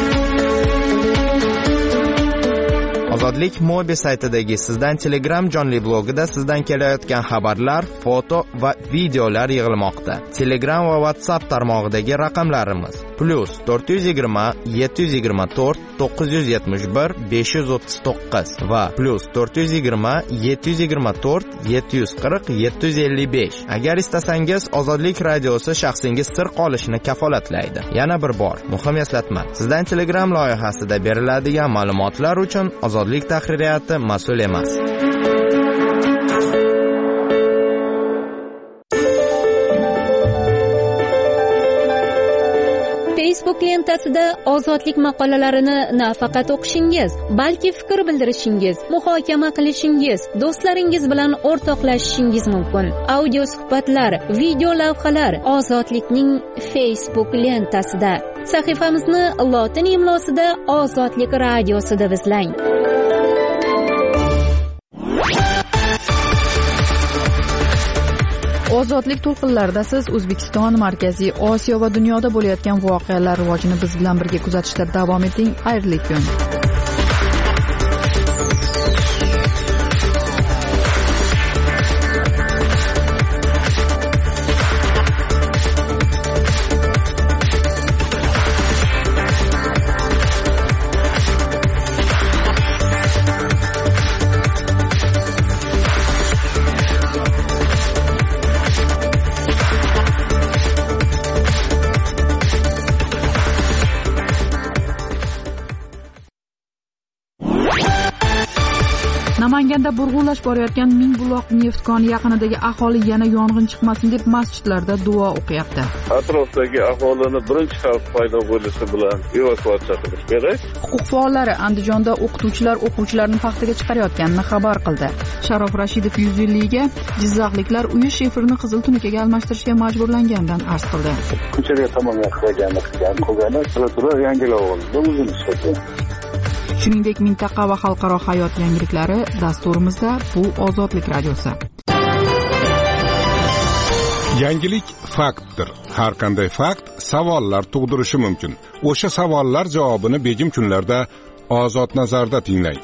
Ozodlik mobil saytidagi sizdan Telegram jonli blogida sizdan kelayotgan xabarlar, foto va videolar yig'ilmoqda. Telegram va WhatsApp tarmog'idagi raqamlarimiz plus to'rt yuz yigirma yetti yuz yigirma to'rt to'qqiz yuz yetmish bir besh yuz o'ttiz to'qqiz va plus to'rt yuz yigirma yetti yuz yigirma to'rt yetti yuz qirq yetti yuz ellik besh. Agar istasangiz, Ozodlik radiosi shaxsingiz sir qolishini kafolatlaydi. Yana bir bor muhim eslatma. Sizdan Telegram loyihasida beriladigan ma'lumotlar uchun Ozodlik tahririyati mas'ul emas. Facebook lentasida ozodlik maqolalarini nafaqat o'qishingiz, balki fikr bildirishingiz, muhokama qilishingiz, do'stlaringiz bilan o'rtoqlashishingiz mumkin. Audio suhbatlar, video lavhalar Ozodlikning Facebook lentasida. Sahifamizni lotin imlosida Ozodlik radiosida izlang. Ozodlik to'lqinlarida siz O'zbekiston, Markaziy Osiyo va dunyoda bo'layotgan voqealar rivojini biz bilan birga kuzatishda davom eting. Xayrli kun. Namanganda burg'ulash borayotgan Mingbuloq neft koni yaqinidagi aholi yana yong'in chiqmasin deb masjidlarda duo o'qiyapti. Atrofdagi aholini birinchi xavf paydo bo'lishi bilan evakuatsiya qilish kerak. Huquq faollari Andijonda o'qituvchilar o'quvchilarni paxtaga chiqarayotganini xabar qildi. Sharof Rashidov yuz yilligiga jizzaxliklar uyi shifrni qizil tunikaga almashtirishga majburlangandan arz qildi. Ko'chaga tomon qilgan qilgan qilgani turib yangilab oldi. O'zimiz ishlatgan. Shuningdek, mintaqa va xalqaro hayot yangiliklari dasturimizda bu Ozodlik radiosi. Yangilik faktdir. Har qanday fakt savollar tug'dirishi mumkin. O'sha savollar javobini begim kunlarda Ozod nazarda tinglang.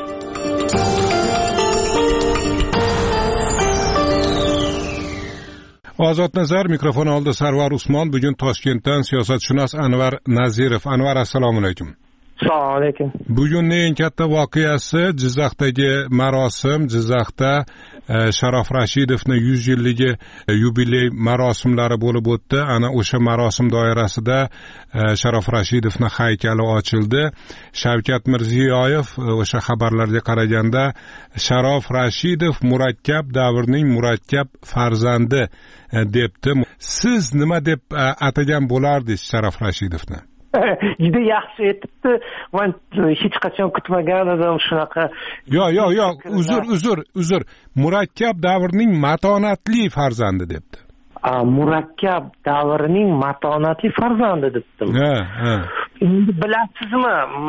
Ozod nazar mikrofon oldi Sarvar Usmon. Bugun Toshkentdan siyosatshunos Anvar Nazirov. Anvar, assalomu alaykum. Assalomu alaykum. Bugunning eng katta voqeasi Jizzaxdagi marosim. Jizzaxda e, Sharof Rashidovning yuz yilligi yubiley marosimlari bo'lib o'tdi. Ana o'sha marosim doirasida e, Sharof Rashidovning haykali ochildi. Shavkat Mirziyoyev e, o'sha xabarlarga qaraganda Sharof Rashidov murakkab davrning murakkab farzandi e, debdi. Siz nima deb e, atagan bo'lardingiz Sharof Rashidovni? Juda yaxshi aytibdi. Men hech qachon kutmagan edim shunaqa. Yo'q, yo'q, yo'q, uzr, uzr, uzr. Murakkab davrning matonatli farzandi debdi. A, murakkab davrning matonatli farzandi debdim. Ha, ha. Endi bilasizmi?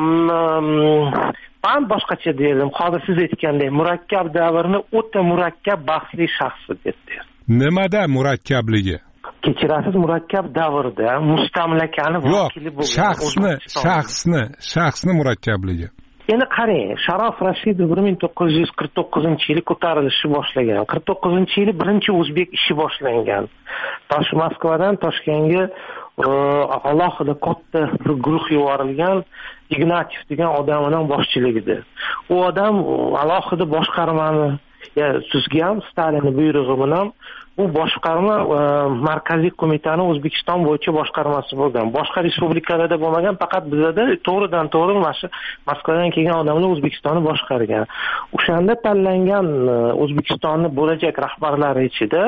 Men boshqacha dedim. Hozir siz aytgandek, murakkab davrni o'ta murakkab bahsli shaxs debdi. Nimada murakkabligi? Kechirasiz, murakkab davrda mustamlakani vakili bo'lgan shaxsni shaxsni shaxsni murakkabligi. Endi qarang, Sharof Rashidov bir ming to'qqiz yuz qirq to'qqizinchi yili ko'tarilishni boshlagan. qirq to'qqizinchi yili birinchi o'zbek ishi boshlangan. Tosh Moskvadan Toshkentga alohida katta bir guruh yuborilgan. Ignatiev degan odamning boshchiligida. U odam alohida boshqarmani tuzgan, Stalinning buyrug'i bilan u boshqarma markaziy qo'mitani O'zbekiston bo'yicha boshqarmasi bo'lgan. Boshqa respublikalarda bo'lmagan, faqat bizda to'g'ridan to'g'ri mana Moskvadan kelgan odamlar O'zbekistonni boshqargan. O'shanda tanlangan O'zbekistonning bo'lajak rahbarlari ichida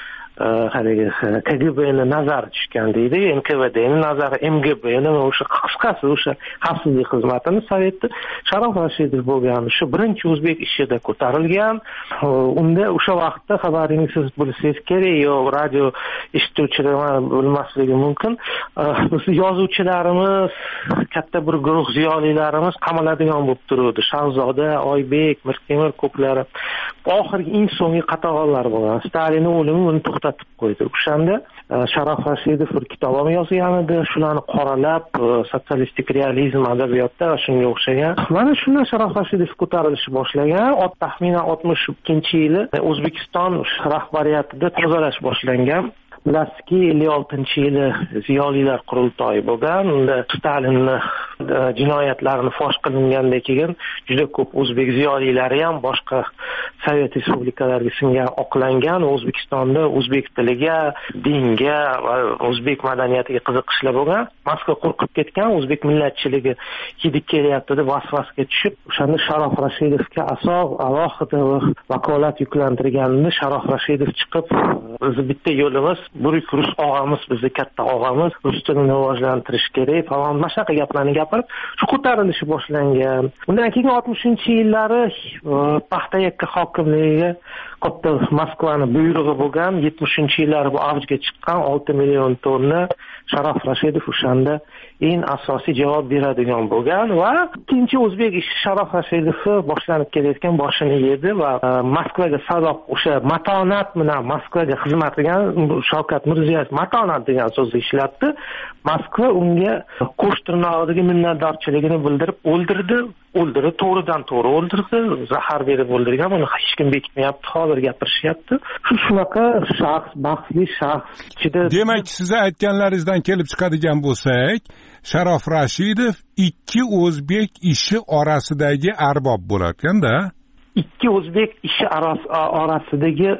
haligi K G B'ni nazari tushgan deydi, N K V D'ni nazari, M G B'ni o'sha qisqasi o'sha xavfsizlik xizmatini sovetda Sharof Rashidov bo'lgan. Shu birinchi o'zbek ishida ko'tarilgan. Unda o'sha vaqtda xabaringiz siz bilsangiz kerak, yo radio eshituvchilar bilmasligi mumkin. Biz yozuvchilarimiz, katta bir guruh ziyolilarimiz qamaladigan bo'lib turdi. Shahzoda, Oybek, Mirtemir ko'plari. Oxirgi eng so'nggi qatag'onlar bo'lgan. Stalinning o'limi uni to'xtatib qo'ydi. O'shanda Sharof Rashidov bir kitob ham yozgan edi. Shularni qoralab, sotsialistik realizm adabiyotda shunga o'xshagan. Mana shundan Sharof Rashidov ko'tarilishi boshlagan. Ot taxminan oltmish ikkinchi yili O'zbekiston rahbariyatida tozalash boshlangan. Bilasizki, ellik oltinchi yili ziyolilar qurultoyi bo'lgan. Unda Stalinning jinoyatlarini fosh qilingandan keyin juda ko'p o'zbek ziyolilari ham boshqa Sovet respublikalariga singari oqlangan. O'zbekistonda o'zbek tiliga, dinga va o'zbek madaniyatiga qiziqishlar bo'lgan. Moskva qo'rqib ketgan, o'zbek millatchiligi hidi kelyapti deb vasvasga tushib, o'shanda Sharof Rashidovga asob alohida vakolat yuklantirganini Sharof Rashidov chiqib, o'zi bitta yo'limiz Burik Rus og'amiz, bizni katta og'amiz, rus tilini rivojlantirish kerak falan mana shunaqa gaplarni gapirib, shu ko'tarilishi boshlangan. Undan keyin oltmishinchi yillari paxta yakka hokimligiga katta Moskvani buyrug'i bo'lgan. yetmishinchi yillari bu avjga chiqqan olti million tonna Sharof Rashidov o'shanda eng asosiy javob beradigan bo'lgan va ikkinchi o'zbek ishi Sharof Rashidov boshlanib kelayotgan boshini yedi va Moskvaga sadoq o'sha matonat bilan Moskvaga xizmat qilgan Shavkat Mirziyoyev matonat degan so'zni ishlatdi. Moskva unga qo'sh tirnog'idagi minnatdorchiligini bildirib o'ldirdi. O'ldirdi, to'g'ridan to'g'ri o'ldirdi, zahar berib o'ldirgan. Buni hech kim bekitmayapti, hozir gapirishyapti. Shu shunaqa shaxs, baxtli shaxs ichida. Demak, siz aytganlaringizdan kelib chiqadigan bo'lsak, Sharof Rashidov ikki o'zbek ishi orasidagi arbob bo'larkan-da. Ikki o'zbek ishi orasidagi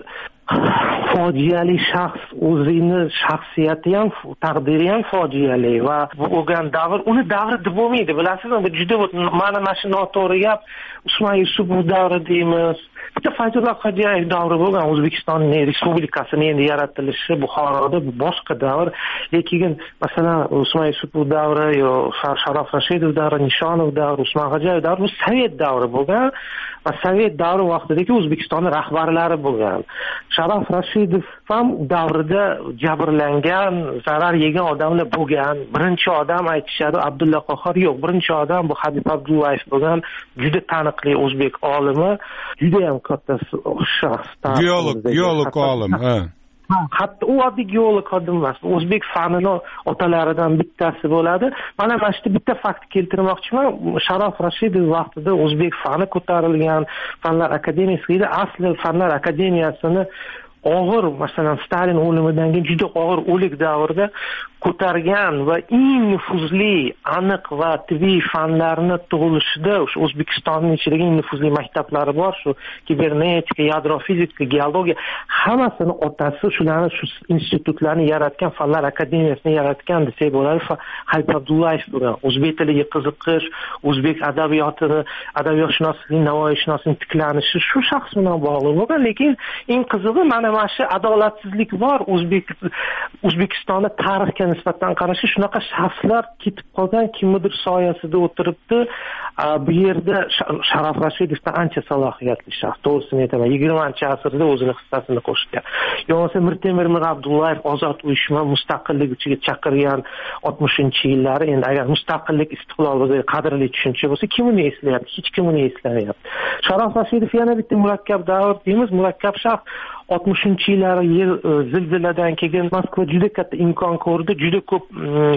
fojiali shaxs o'zini shaxsiyati ham taqdiri ham fojiali va bo'lgan davr uni davri deb bo'lmaydi, bilasizmi? Bu juda mana mana shu noto'g'ri gap. Usmon Yusupov davri deymiz. Bitta Fayzulla Hojiyev davri bo'lgan, O'zbekiston Respublikasining endi yaratilishi Buxoroda boshqa davr. Lekin masalan Usmon Yusupov davri yo Sharof Rashidov davri, Nishonov davri, Usmon Hojiyev davri bu Sovet davri bo'lgan va Sovet davri vaqtidagi O'zbekistonning rahbarlari bo'lgan. Sharof Rashidov ham davrida jabrlangan, zarar yegan odamlar bo'lgan. Birinchi odam aytishadi Abdulla Qahhor yo'q, birinchi odam bu Habib Abdullayev bo'lgan, juda taniqli o'zbek olimi, juda ham katta shaxs. Geolog, geolog olim, ha. Ha, hatto u oddiy geolog odim emas. O'zbek fanini otalaridan bittasi bo'ladi. Mana mana shu bitta fakt keltirmoqchiman. Sharof Rashidov vaqtida o'zbek fani ko'tarilgan, Fanlar akademiyasi edi. Asli Fanlar akademiyasini og'ir, masalan Stalin o'limidan keyin juda og'ir o'lik davrida ko'targan va eng nufuzli, aniq va tibbiy fanlarni tug'ilishida o'sha O'zbekistonning ichidagi eng nufuzli maktablari bor, shu kibernetika, yadro fizika, geologiya, hammasini otasi shularni shu institutlarni yaratgan, Fanlar akademiyasini yaratgan desak bo'ladi. Habib Abdullayev bo'lgan, o'zbek tiliga qiziqish, o'zbek adabiyotini, adabiyotshunoslik, navoiyshunoslik tiklanishi shu shaxs bilan bog'liq bo'lgan. Lekin eng qizig'i mana mana shu adolatsizlik bor o'zbek O'zbekistonda tarixga nisbatan qarashi, shunaqa shaxslar ketib qolgan, kimnidir soyasida o'tiribdi. Bu yerda Sharof Rashidovdan ancha salohiyatli shaxs, to'g'risini aytaman, yigirmanchi asrda o'zini hissasini qo'shgan. Yo'qsa Mirtemir Mir Abdullayev ozod uyushma mustaqillik uchiga chaqirgan oltmishinchi yillari, endi agar mustaqillik istiqlol bo'lsa, qadrli tushuncha bo'lsa, kim uni eslayapti? Hech kim uni eslamayapti. Sharof Rashidov yana bitta murakkab davr deymiz, murakkab shaxs. oltmishinchi yillar yil zilziladan keyin Moskva juda katta imkon ko'rdi, juda ko'p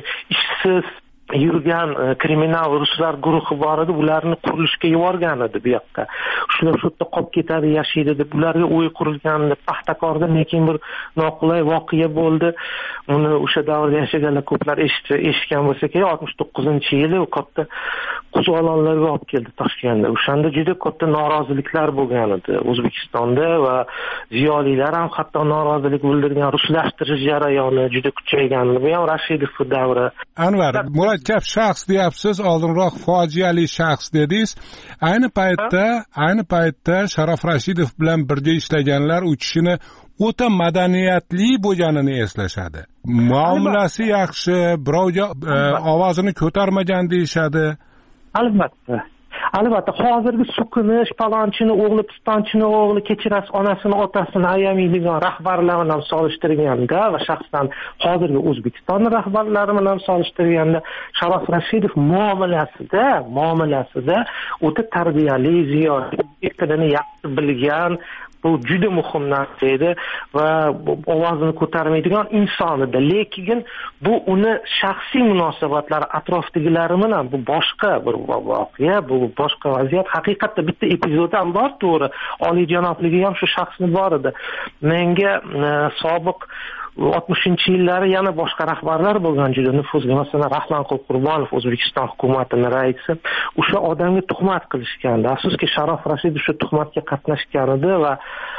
ishsiz yurgan kriminal ruslar guruhi bor edi, ularni qurilishga yuborgan edi bu yoqqa. Shular shu yerda qolib ketadi, yashaydi deb ularga o'y qurilgan. Paxtakorda lekin bir noqulay voqea bo'ldi. Uni o'sha davrda yashaganlar ko'plar eshitgan bo'lsa kerak, oltmish to'qqizinchi yili u katta qo'zg'olonlarga olib keldi Toshkentda. O'shanda juda katta noroziliklar bo'lgan edi O'zbekistonda va ziyolilar ham hatto norozilik bildirgan, ruslashtirish jarayoni juda kuchaygan. Bu ham Rashidov davri. Anvar, murakkab shaxs deyapsiz, oldinroq fojiali shaxs dedingiz. Ayni paytda, ayni paytda Sharof Rashidov bilan birga ishlaganlar u kishini o'ta madaniyatli bo'lganini eslashadi. Muomalasi yaxshi, birovga ovozini ko'tarmagan deyishadi. Albatta. Albatta, hozirgi so'kinish, palonchini o'g'li, pistonchini o'g'li, kechirasiz onasini, otasini ayamaydigan rahbarlar bilan solishtirganda va shaxsan hozirgi O'zbekiston rahbarlari bilan solishtirganda Sharof Rashidov muomalasida, muomalasida o'ta tarbiyali, ziyoli, tilini yaxshi bilgan, bu juda muhim narsa edi va ovozini ko'tarmaydigan inson edi. Lekin bu uni shaxsiy munosabatlari atrofdagilari bilan bu boshqa bir voqea, bu boshqa vaziyat. Haqiqatda bitta epizod ham bor, to'g'ri. Oliyjanobligi ham shu shaxsni bor edi. Menga sobiq oltmishinchi yillari yana boshqa rahbarlar bo'lgan juda nufuzli. Masalan, Rahmonqul Qurbonov, O'zbekiston hukumatining raisi, o'sha odamga tuhmat qilishgandi. Afsuski Sharof Rashidov shu tuhmatga qatnashgan edi va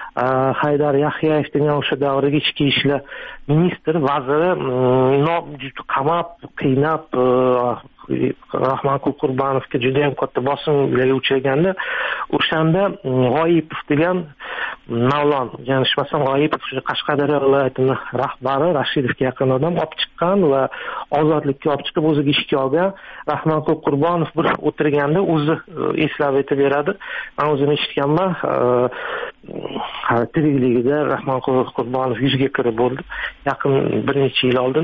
Haydar Yahyayev degan o'sha davrdagi ichki ishlar ministri, vaziri qamab, qiynab Rahmonqul Qurbonovga juda ham katta bosimlarga uchraganda, o'shanda G'oyipov degan Mavlon, yanglishmasam G'oyipov shu Qashqadaryo viloyatining rahbari, Rashidovga yaqin odam olib chiqqan va ozodlikka olib chiqib o'ziga ishga olgan. Rahmonqul Qurbonov bir o'tirganda o'zi eslab aytib beradi. Men o'zim eshitganman, tirikligida Rahmonqul Qurbonov yuzga kirib bo'ldi. Yaqin bir necha yil oldin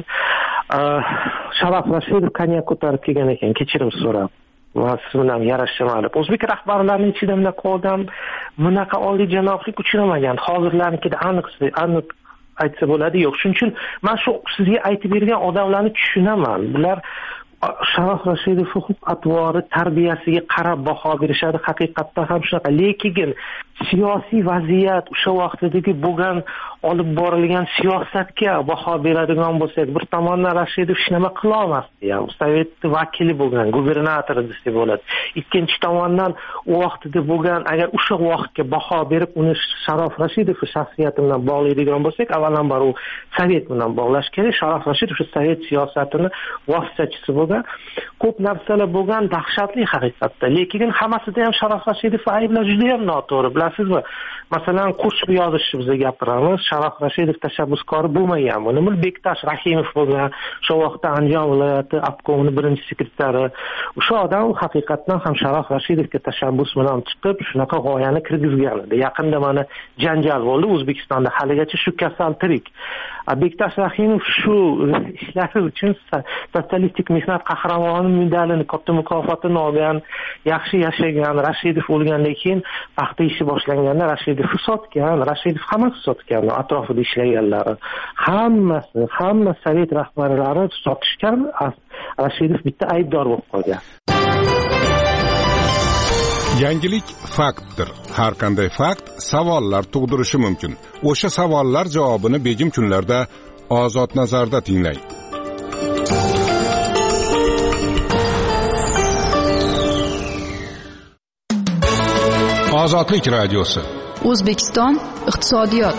Sharof Rashidov konyak ko'tarib kelgan ekan, kechirim so'rab. Va siz bilan yarashmaydi. O'zbek rahbarlarining ichida bunaqa odam, bunaqa oliyjanoblik uchramagan. Hozirlarnikida aniq aniq aytsa bo'ladi, yo'q. Shuning uchun men shu sizga aytib bergan odamlarni tushunaman. Bular Sharof Rashidov huquq atvori tarbiyasiga qarab baho berishadi, haqiqatdan ham shunaqa. Lekin siyosiy vaziyat o'sha vaqtdagi bo'lgan olib borilgan siyosatga baho beradigan bo'lsak, bir tomondan Rashidov hech nima qila olmasdi ham, sovet vakili bo'lgan, gubernator desa bo'ladi. Ikkinchi tomondan u vaqtda bo'lgan, agar o'sha vaqtga baho berib uni Sharof Rashidov shaxsiyati bilan bog'laydigan bo'lsak, avvalambor u sovet bilan bog'lash kerak. Sharof Rashidov shu sovet siyosatini vositachisi bo'lgan, ko'p narsalar bo'lgan, dahshatli haqiqatda. Lekin hammasida ham Sharof Rashidov ayblash juda ham noto'g'ri. Bilasizmi? Masalan, qo'shiq yozishni biz gapiramiz. Sharof Rashidov tashabbuskori bo'lmagan. Buni Bektash Rahimov bo'lgan, shu vaqtda Andijon viloyati obkomining birinchi sekretari. O'sha odam haqiqatdan ham Sharof Rashidovga tashabbus bilan chiqib, shunaqa g'oyani kirgizgan edi. Yaqinda mana janjal bo'ldi O'zbekistonda, haligacha shu kasal tirik. Bektash Rahimov shu ishlari uchun sotsialistik mehnat qahramoni medalini, katta mukofotini olgan, yaxshi yashagan. Rashidov o'lgandan keyin paxta ishi boshlanganda Rashidov sotgan, Rashidov hammasi sotgan, atrofida ishlaganlari. Hammasi, hamma sovet rahbarlari sotishgan, Rashidov bitta aybdor bo'lib qolgan. Yangilik faktdir. Har qanday fakt savollar tug'dirishi mumkin. O'sha savollar javobini begim kunlarda Ozod nazarda tinglang. Ozodlik radiosi. O'zbekiston iqtisodiyot.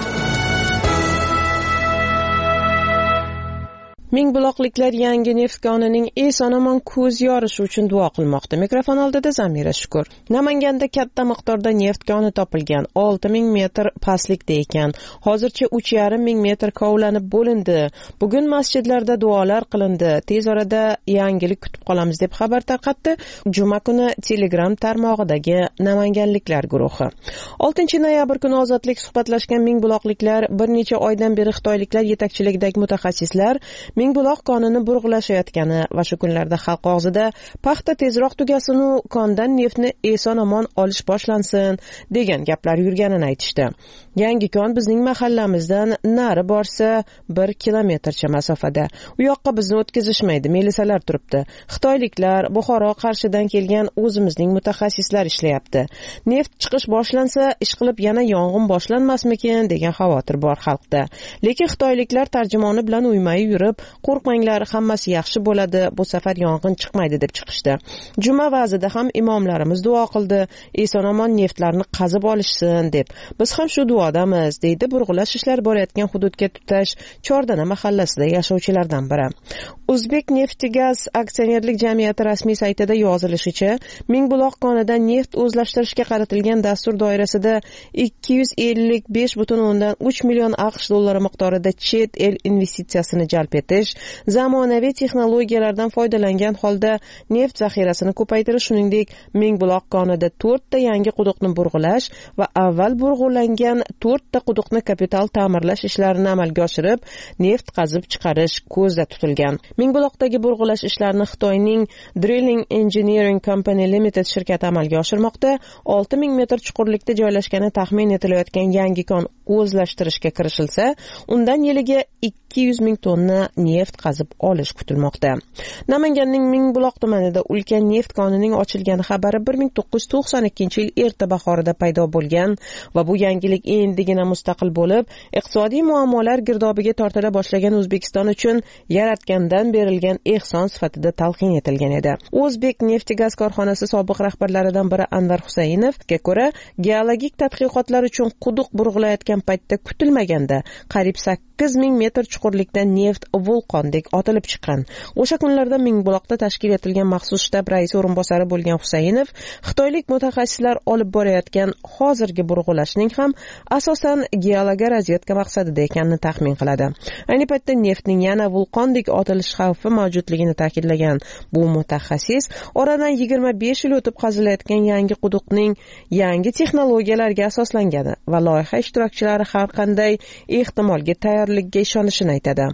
Mingbuloqliklar yangi neft konining eson-omon ko'z yorishi uchun duo qilmoqda. Mikrofon oldida Zamira Shukur. Namanganda katta miqdorda neft koni topilgan. olti ming metr pastlikda ekan. Hozircha uch yarim ming metr kovlanib bo'lindi. Bugun masjidlarda duolar qilindi. Tez orada yangilik kutib qolamiz deb xabar tarqatdi juma kuni Telegram tarmog'idagi namanganliklar guruhi. oltinchi noyabr kuni ozodlik suhbatlashgan mingbuloqliklar bir necha oydan beri xitoyliklar yetakchiligidagi mutaxassislar Mingbuloq konini burg'ulashayotgani va shu kunlarda xalq og'zida paxta tezroq tugasin u kondan neftni eson-omon olish boshlansin degan gaplar yurganini aytishdi. Yangi kon bizning mahallamizdan nari borsa bir kilometrcha masofada. U yoqqa bizni o'tkazishmaydi, melisalar turibdi. Xitoyliklar, Buxoro, Qarshidan kelgan o'zimizning mutaxassislar ishlayapti. Neft chiqish boshlansa, ish qilib yana yong'in boshlanmasmikin degan xavotir bor xalqda. Lekin xitoyliklar tarjimoni bilan uymay yurib, qo'rqmanglar, hammasi yaxshi bo'ladi, bu safar yong'in chiqmaydi deb chiqishdi. Juma va'zida ham imomlarimiz duo qildi, eson-omon neftlarni qazib olishsin deb. Biz ham shu duodamiz, deydi burg'ulash ishlari borayotgan hududga tutash Chordana mahallasida yashovchilardan biri. O'zbek Neftigaz aksionerlik jamiyati rasmiy saytida yozilishicha, Mingbuloq konidan neft o'zlashtirishga qaratilgan dastur doirasida ikki yuz ellik besh butun o'ndan uch million AQSh dollari miqdorida chet el investitsiyasini jalb etish, zamonaviy texnologiyalardan foydalangan holda neft zaxirasini ko'paytirish, shuningdek Mingbuloq konida to'rtta yangi quduqni burg'ulash va avval burg'ulangan to'rtta quduqni kapital ta'mirlash ishlarini amalga oshirib, neft qazib chiqarish ko'zda tutilgan. Mingbuloqdagi burg'ulash ishlarini Xitoyning Drilling Engineering Company Limited shirkati amalga oshirmoqda. olti ming metr chuqurlikda joylashgani taxmin etilayotgan yangi kon o'zlashtirishga kirishilsa, undan yiliga ikki yuz ming tonna neft qazib olish kutilmoqda. Namanganning Mingbuloq tumanida ulkan neft konining ochilgani xabari bir ming to'qqiz yuz to'qson ikkinchi yil erta bahorida paydo bo'lgan va bu yangilik endigina mustaqil bo'lib, iqtisodiy muammolar girdobiga tortila boshlagan O'zbekiston uchun yaratgandan berilgan ehson sifatida talqin etilgan edi. O'zbek Neftigaz korxonasi sobiq rahbarlaridan biri Anvar Husaynovga ko'ra, geologik tadqiqotlar uchun quduq burg'ulayotgan paytda kutilmaganda qariyb sakkiz ming metr chuqurlikdan neft vulqondek otilib chiqqan. O'sha kunlarda Mingbuloqda tashkil etilgan maxsus shtab raisi o'rinbosari bo'lgan Husaynov, xitoylik mutaxassislar olib borayotgan hozirgi burg'ulashning ham asosan geologiya razvedka maqsadida ekanini taxmin qiladi. Ayni paytda neftning yana vulqondek otilish xavfi mavjudligini ta'kidlagan bu mutaxassis, oradan yigirma besh yil o'tib qazilayotgan yangi quduqning yangi texnologiyalarga asoslangani va loyiha ishtirokchilari har qanday ehtimolga tayyorlikka ishonishini aytadi.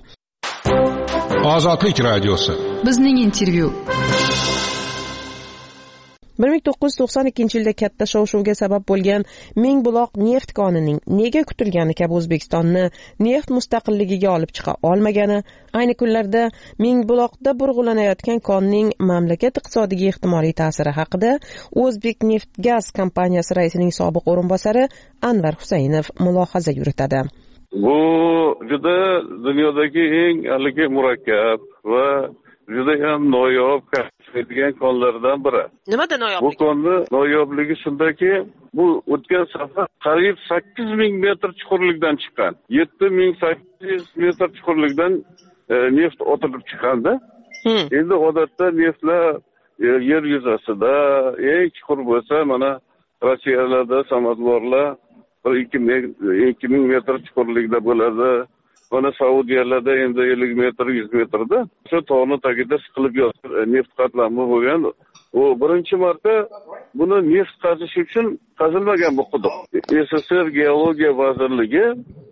Ozodlik radiosi. Bizning intervyu. bir ming to'qqiz yuz to'qson ikkinchi yilda katta shov-shuvga sabab bo'lgan Mingbuloq neft konining nega kutilgani kabi O'zbekistonni neft mustaqilligiga olib chiqa olmagani, ayni kunlarda Mingbuloqda burg'ulanayotgan konning mamlakat iqtisodiga ehtimoliy ta'siri haqida O'zbekneftgaz kompaniyasi raisining sobiq o'rinbosari Anvar Husaynov mulohaza yuritadi. Bu juda dunyodagi eng haligi murakkab va juda ham noyob kasblaydigan konlardan biri. Nimada noyob? Bu konni noyobligi shundaki, bu o'tgan safar qariyb sakkiz ming metr chuqurlikdan chiqqan. yetti ming sakkiz yuz metr chuqurlikdan e, neft otilib chiqqanda. Endi odatda neftlar e, yer yuzasida eng chuqur bo'lsa, mana Rossiyalarda samolyotlar bir ikki ming metr chuqurlikda bo'ladi. Mana Saudiyalarda endi ellik metr, yuz metrda o'sha tog'ning tagida siqilib yotgan neft qatlami bo'lgan. U birinchi marta buni neft qazish uchun qazilmagan bu quduq. S S R Geologiya vazirligi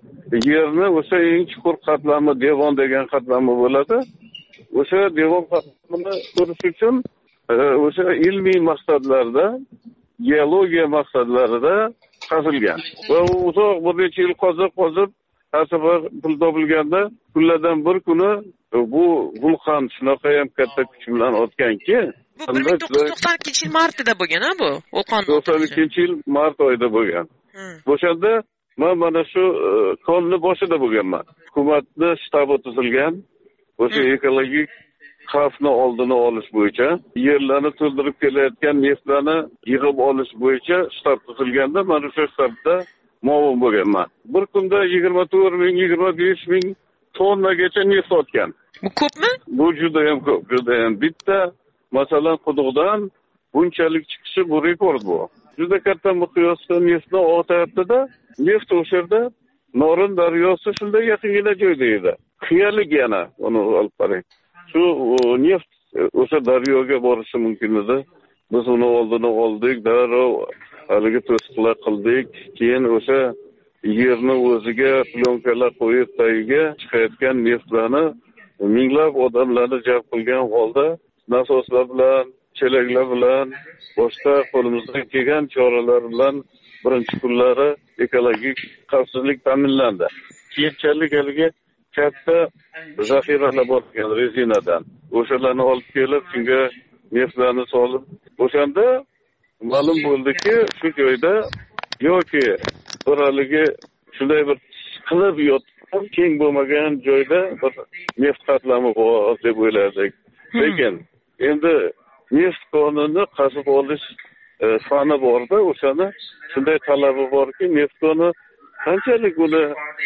yerni o'sha eng chuqur qatlami devon degan qatlami bo'ladi. O'sha devon qatlamini ko'rish uchun o'sha ilmiy maqsadlarda, geologiya maqsadlarida qazilgan. Va u uzoq bir necha yil qozib qozib har safar pul topilganda kunlardan bir kuni bu vulqon shunaqa ham katta kuch bilan otganki, bu bir ming to'qqiz yuz to'qson ikkinchi yil martida bo'lgan, ha bu vulqon. to'qson ikkinchi yil mart oyida bo'lgan. O'shanda men mana shu konni boshida bo'lganman. Hukumatning shtabi tuzilgan. O'sha ekologik xavfni oldini olish bo'yicha, yerlarni to'ldirib kelayotgan neftlarni yig'ib olish bo'yicha shtab tuzilganda, men o'sha shtabda muavin bo'lganman. Bir kunda yigirma to'rt ming, yigirma besh ming tonnagacha neft otgan. Bu ko'pmi? Bu juda ham ko'p, juda ham. Bitta masalan quduqdan bunchalik chiqishi bu rekord bu. Juda katta miqyosda neftni otyapti-da, neft o'sha yerda Norin daryosi shunday yaqingina joyda edi. Xiyalik yana uni olib qarang. Shu neft o'sha daryoga borishi mumkin edi. Biz uni oldini oldik, darrov haligi to'siqlar qildik. Keyin o'sha yerni o'ziga plyonkalar qo'yib tagiga chiqayotgan neftlarni minglab odamlarni jalb qilgan holda nasoslar bilan, chelaklar bilan, boshqa qo'limizdan kelgan choralar bilan birinchi kunlari ekologik xavfsizlik ta'minlandi. Keyinchalik haligi katta zaxiralar bor ekan rezinadan. O'shalarni olib kelib, shunga neftlarni solib, o'shanda ma'lum bo'ldiki, shu joyda yoki bir haligi shunday bir siqilib yotgan, keng bo'lmagan joyda bir neft qatlami bor deb o'yladik. Lekin endi neft konini qazib olish fani borda, o'shani shunday talabi borki, neft koni qanchalik uni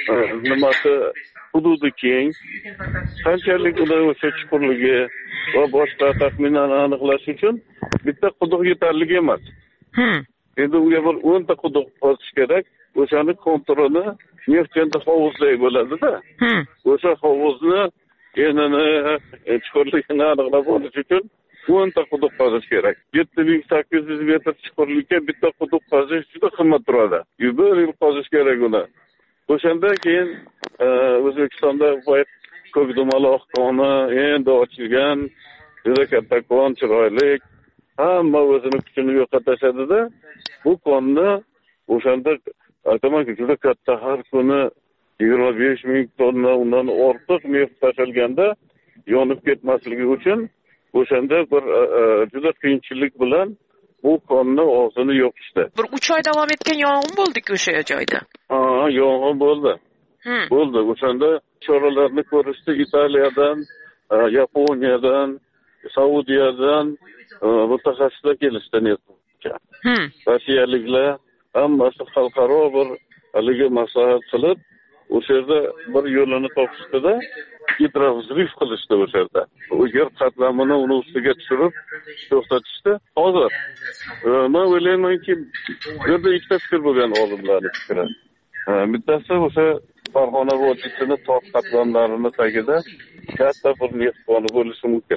nimasi hududi keng, qanchalik uni o'sha chuqurligi va boshqa taxminan aniqlash uchun bitta quduq yetarli emas. Endi unga bir o'nta quduq qozish kerak. O'shani kontrolini neftda hovuzday bo'ladi-da. O'sha hovuzni enini, chuqurligini aniqlab olish uchun o'nta quduq qozish kerak. yetti ming sakkiz yuz metr chuqurlikka bitta quduq qozish juda qimmat turadi. Bir yil qozish kerak uni. O'shandan keyin O'zbekistonda Ko'kdumaloq koni endi ochilgan, juda katta kon, chiroyli. Hamma o'zini kuchini yo'qotadi-da. Bu konni o'shanda aytamanki, juda katta, har kuni yigirma besh ming tonna undan ortiq neft tashilganda yonib ketmasligi uchun o'shanda bir juda qiyinchilik bilan bu konni og'zini yopishdi. Bir uch oy davom etgan yong'in bo'ldi-ku o'sha joyda. Ha, yong'in bo'ldi. Bo'ldi. O'shanda choralarni ko'rishdi Italiyadan, Yaponiyadan, Saudiyadan mutaxassislar kelishdi neftga. Rossiyaliklar hammasi xalqaro bir haligi maslahat qilib, o'sha yerda bir yo'lini topishdi-da, gidrovzriv qilishdi o'sha yerda. U yer qatlamini uni ustiga tushirib to'xtatishdi. Hozir men o'ylaymanki, bu yerda ikkita fikr bo'lgan olimlarning fikri. Bittasi o'sha Farg'ona vodiysini tog' qatlamlarini tagida katta bir neft koni bo'lishi mumkin.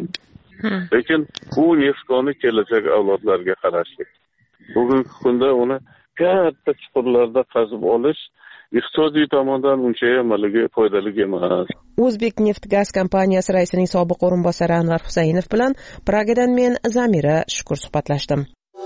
Lekin bu neft koni kelajak avlodlarga qarashli. Bugungi kunda uni katta chuqurlarda qazib olish iqtisodiy tomondan uncha ham foydali emas. O'zbekneftgaz kompaniyasi raisining sobiq o'rinbosari Anvar Husaynov bilan Pragadan men Zamira Shukur suhbatlashdim.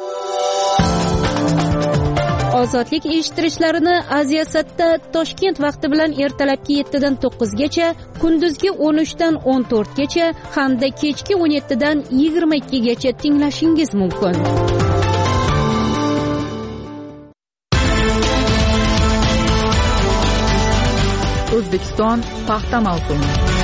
ozodlik eshittirishlarini Aziyasatda Toshkent vaqti bilan ertalabki yettidan to'qqizgacha, kunduzgi o'n uchdan o'n to'rtgacha hamda kechki o'n yettidan yigirma ikkigacha tinglashingiz mumkin. O'zbekiston paxta mavsumi.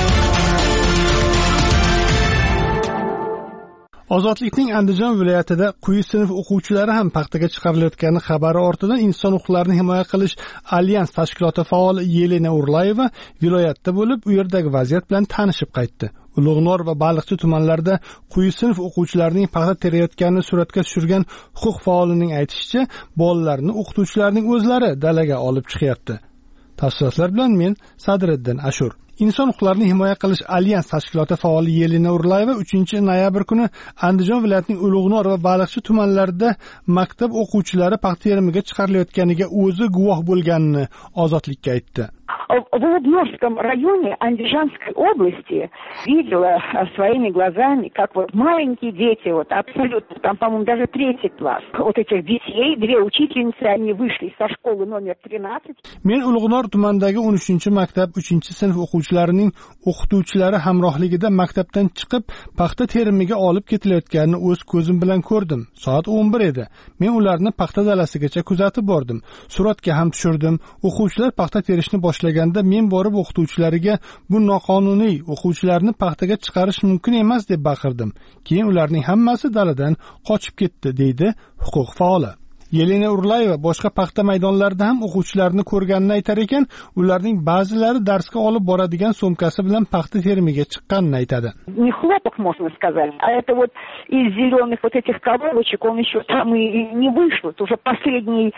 Ozodlikning Andijon viloyatida quyi sinf o'quvchilari ham paxtaga chiqarilayotgani xabari ortidan inson huquqlarini himoya qilish alyans tashkiloti faoli Yelena Urlayeva viloyatda bo'lib, u yerdagi vaziyat bilan tanishib qaytdi. Ulug'nor va Baliqchi tumanlarida quyi sinf o'quvchilarining paxta terayotganini suratga tushirgan huquq faolining aytishicha, bolalarni o'qituvchilarning o'zlari dalaga olib chiqyapti. Tafsilotlar bilan men Sadriddin Ashur. Inson huquqlarini himoya qilish alyans tashkiloti faoli Yelena Urlayeva uchinchi noyabr kuni Andijon viloyatining Ulug'nor va Baliqchi tumanlarida maktab o'quvchilari paxta terimiga chiqarilayotganiga o'zi guvoh bo'lganini Ozodlikka aytdi. В Улыбнорском районе Андижанской области видела своими глазами, как вот маленькие дети, вот абсолютно, там, по-моему, даже третий класс, вот этих детей, две учительницы, они вышли со школы номер тринадцать. Men Ulug'nor tumanidagi o'n uchinchi maktab uchinchi sinf o'quvchilarining o'qituvchilari hamrohligida maktabdan chiqib, paxta terimiga olib ketilayotganini o'z ko'zim bilan ko'rdim. Soat o'n bir edi. Men ularni paxta dalasigacha kuzatib bordim. Suratga ham tushirdim. O'quvchilar paxta terishni boshlaganda men borib o'qituvchilariga bu noqonuniy, o'quvchilarni paxtaga chiqarish mumkin emas deb baqirdim. Keyin ularning hammasi daladan qochib ketdi, deydi huquq faoli. Yelena Urlayeva boshqa paxta maydonlarida ham o'quvchilarni ko'rganini aytar ekan, ularning ba'zilari darsga olib boradigan so'mkasi bilan paxta terimiga chiqqanini aytadi. Не хлопок, можно сказать, а это вот из зеленых вот этих коробочек, он еще там и не вышел, это уже последний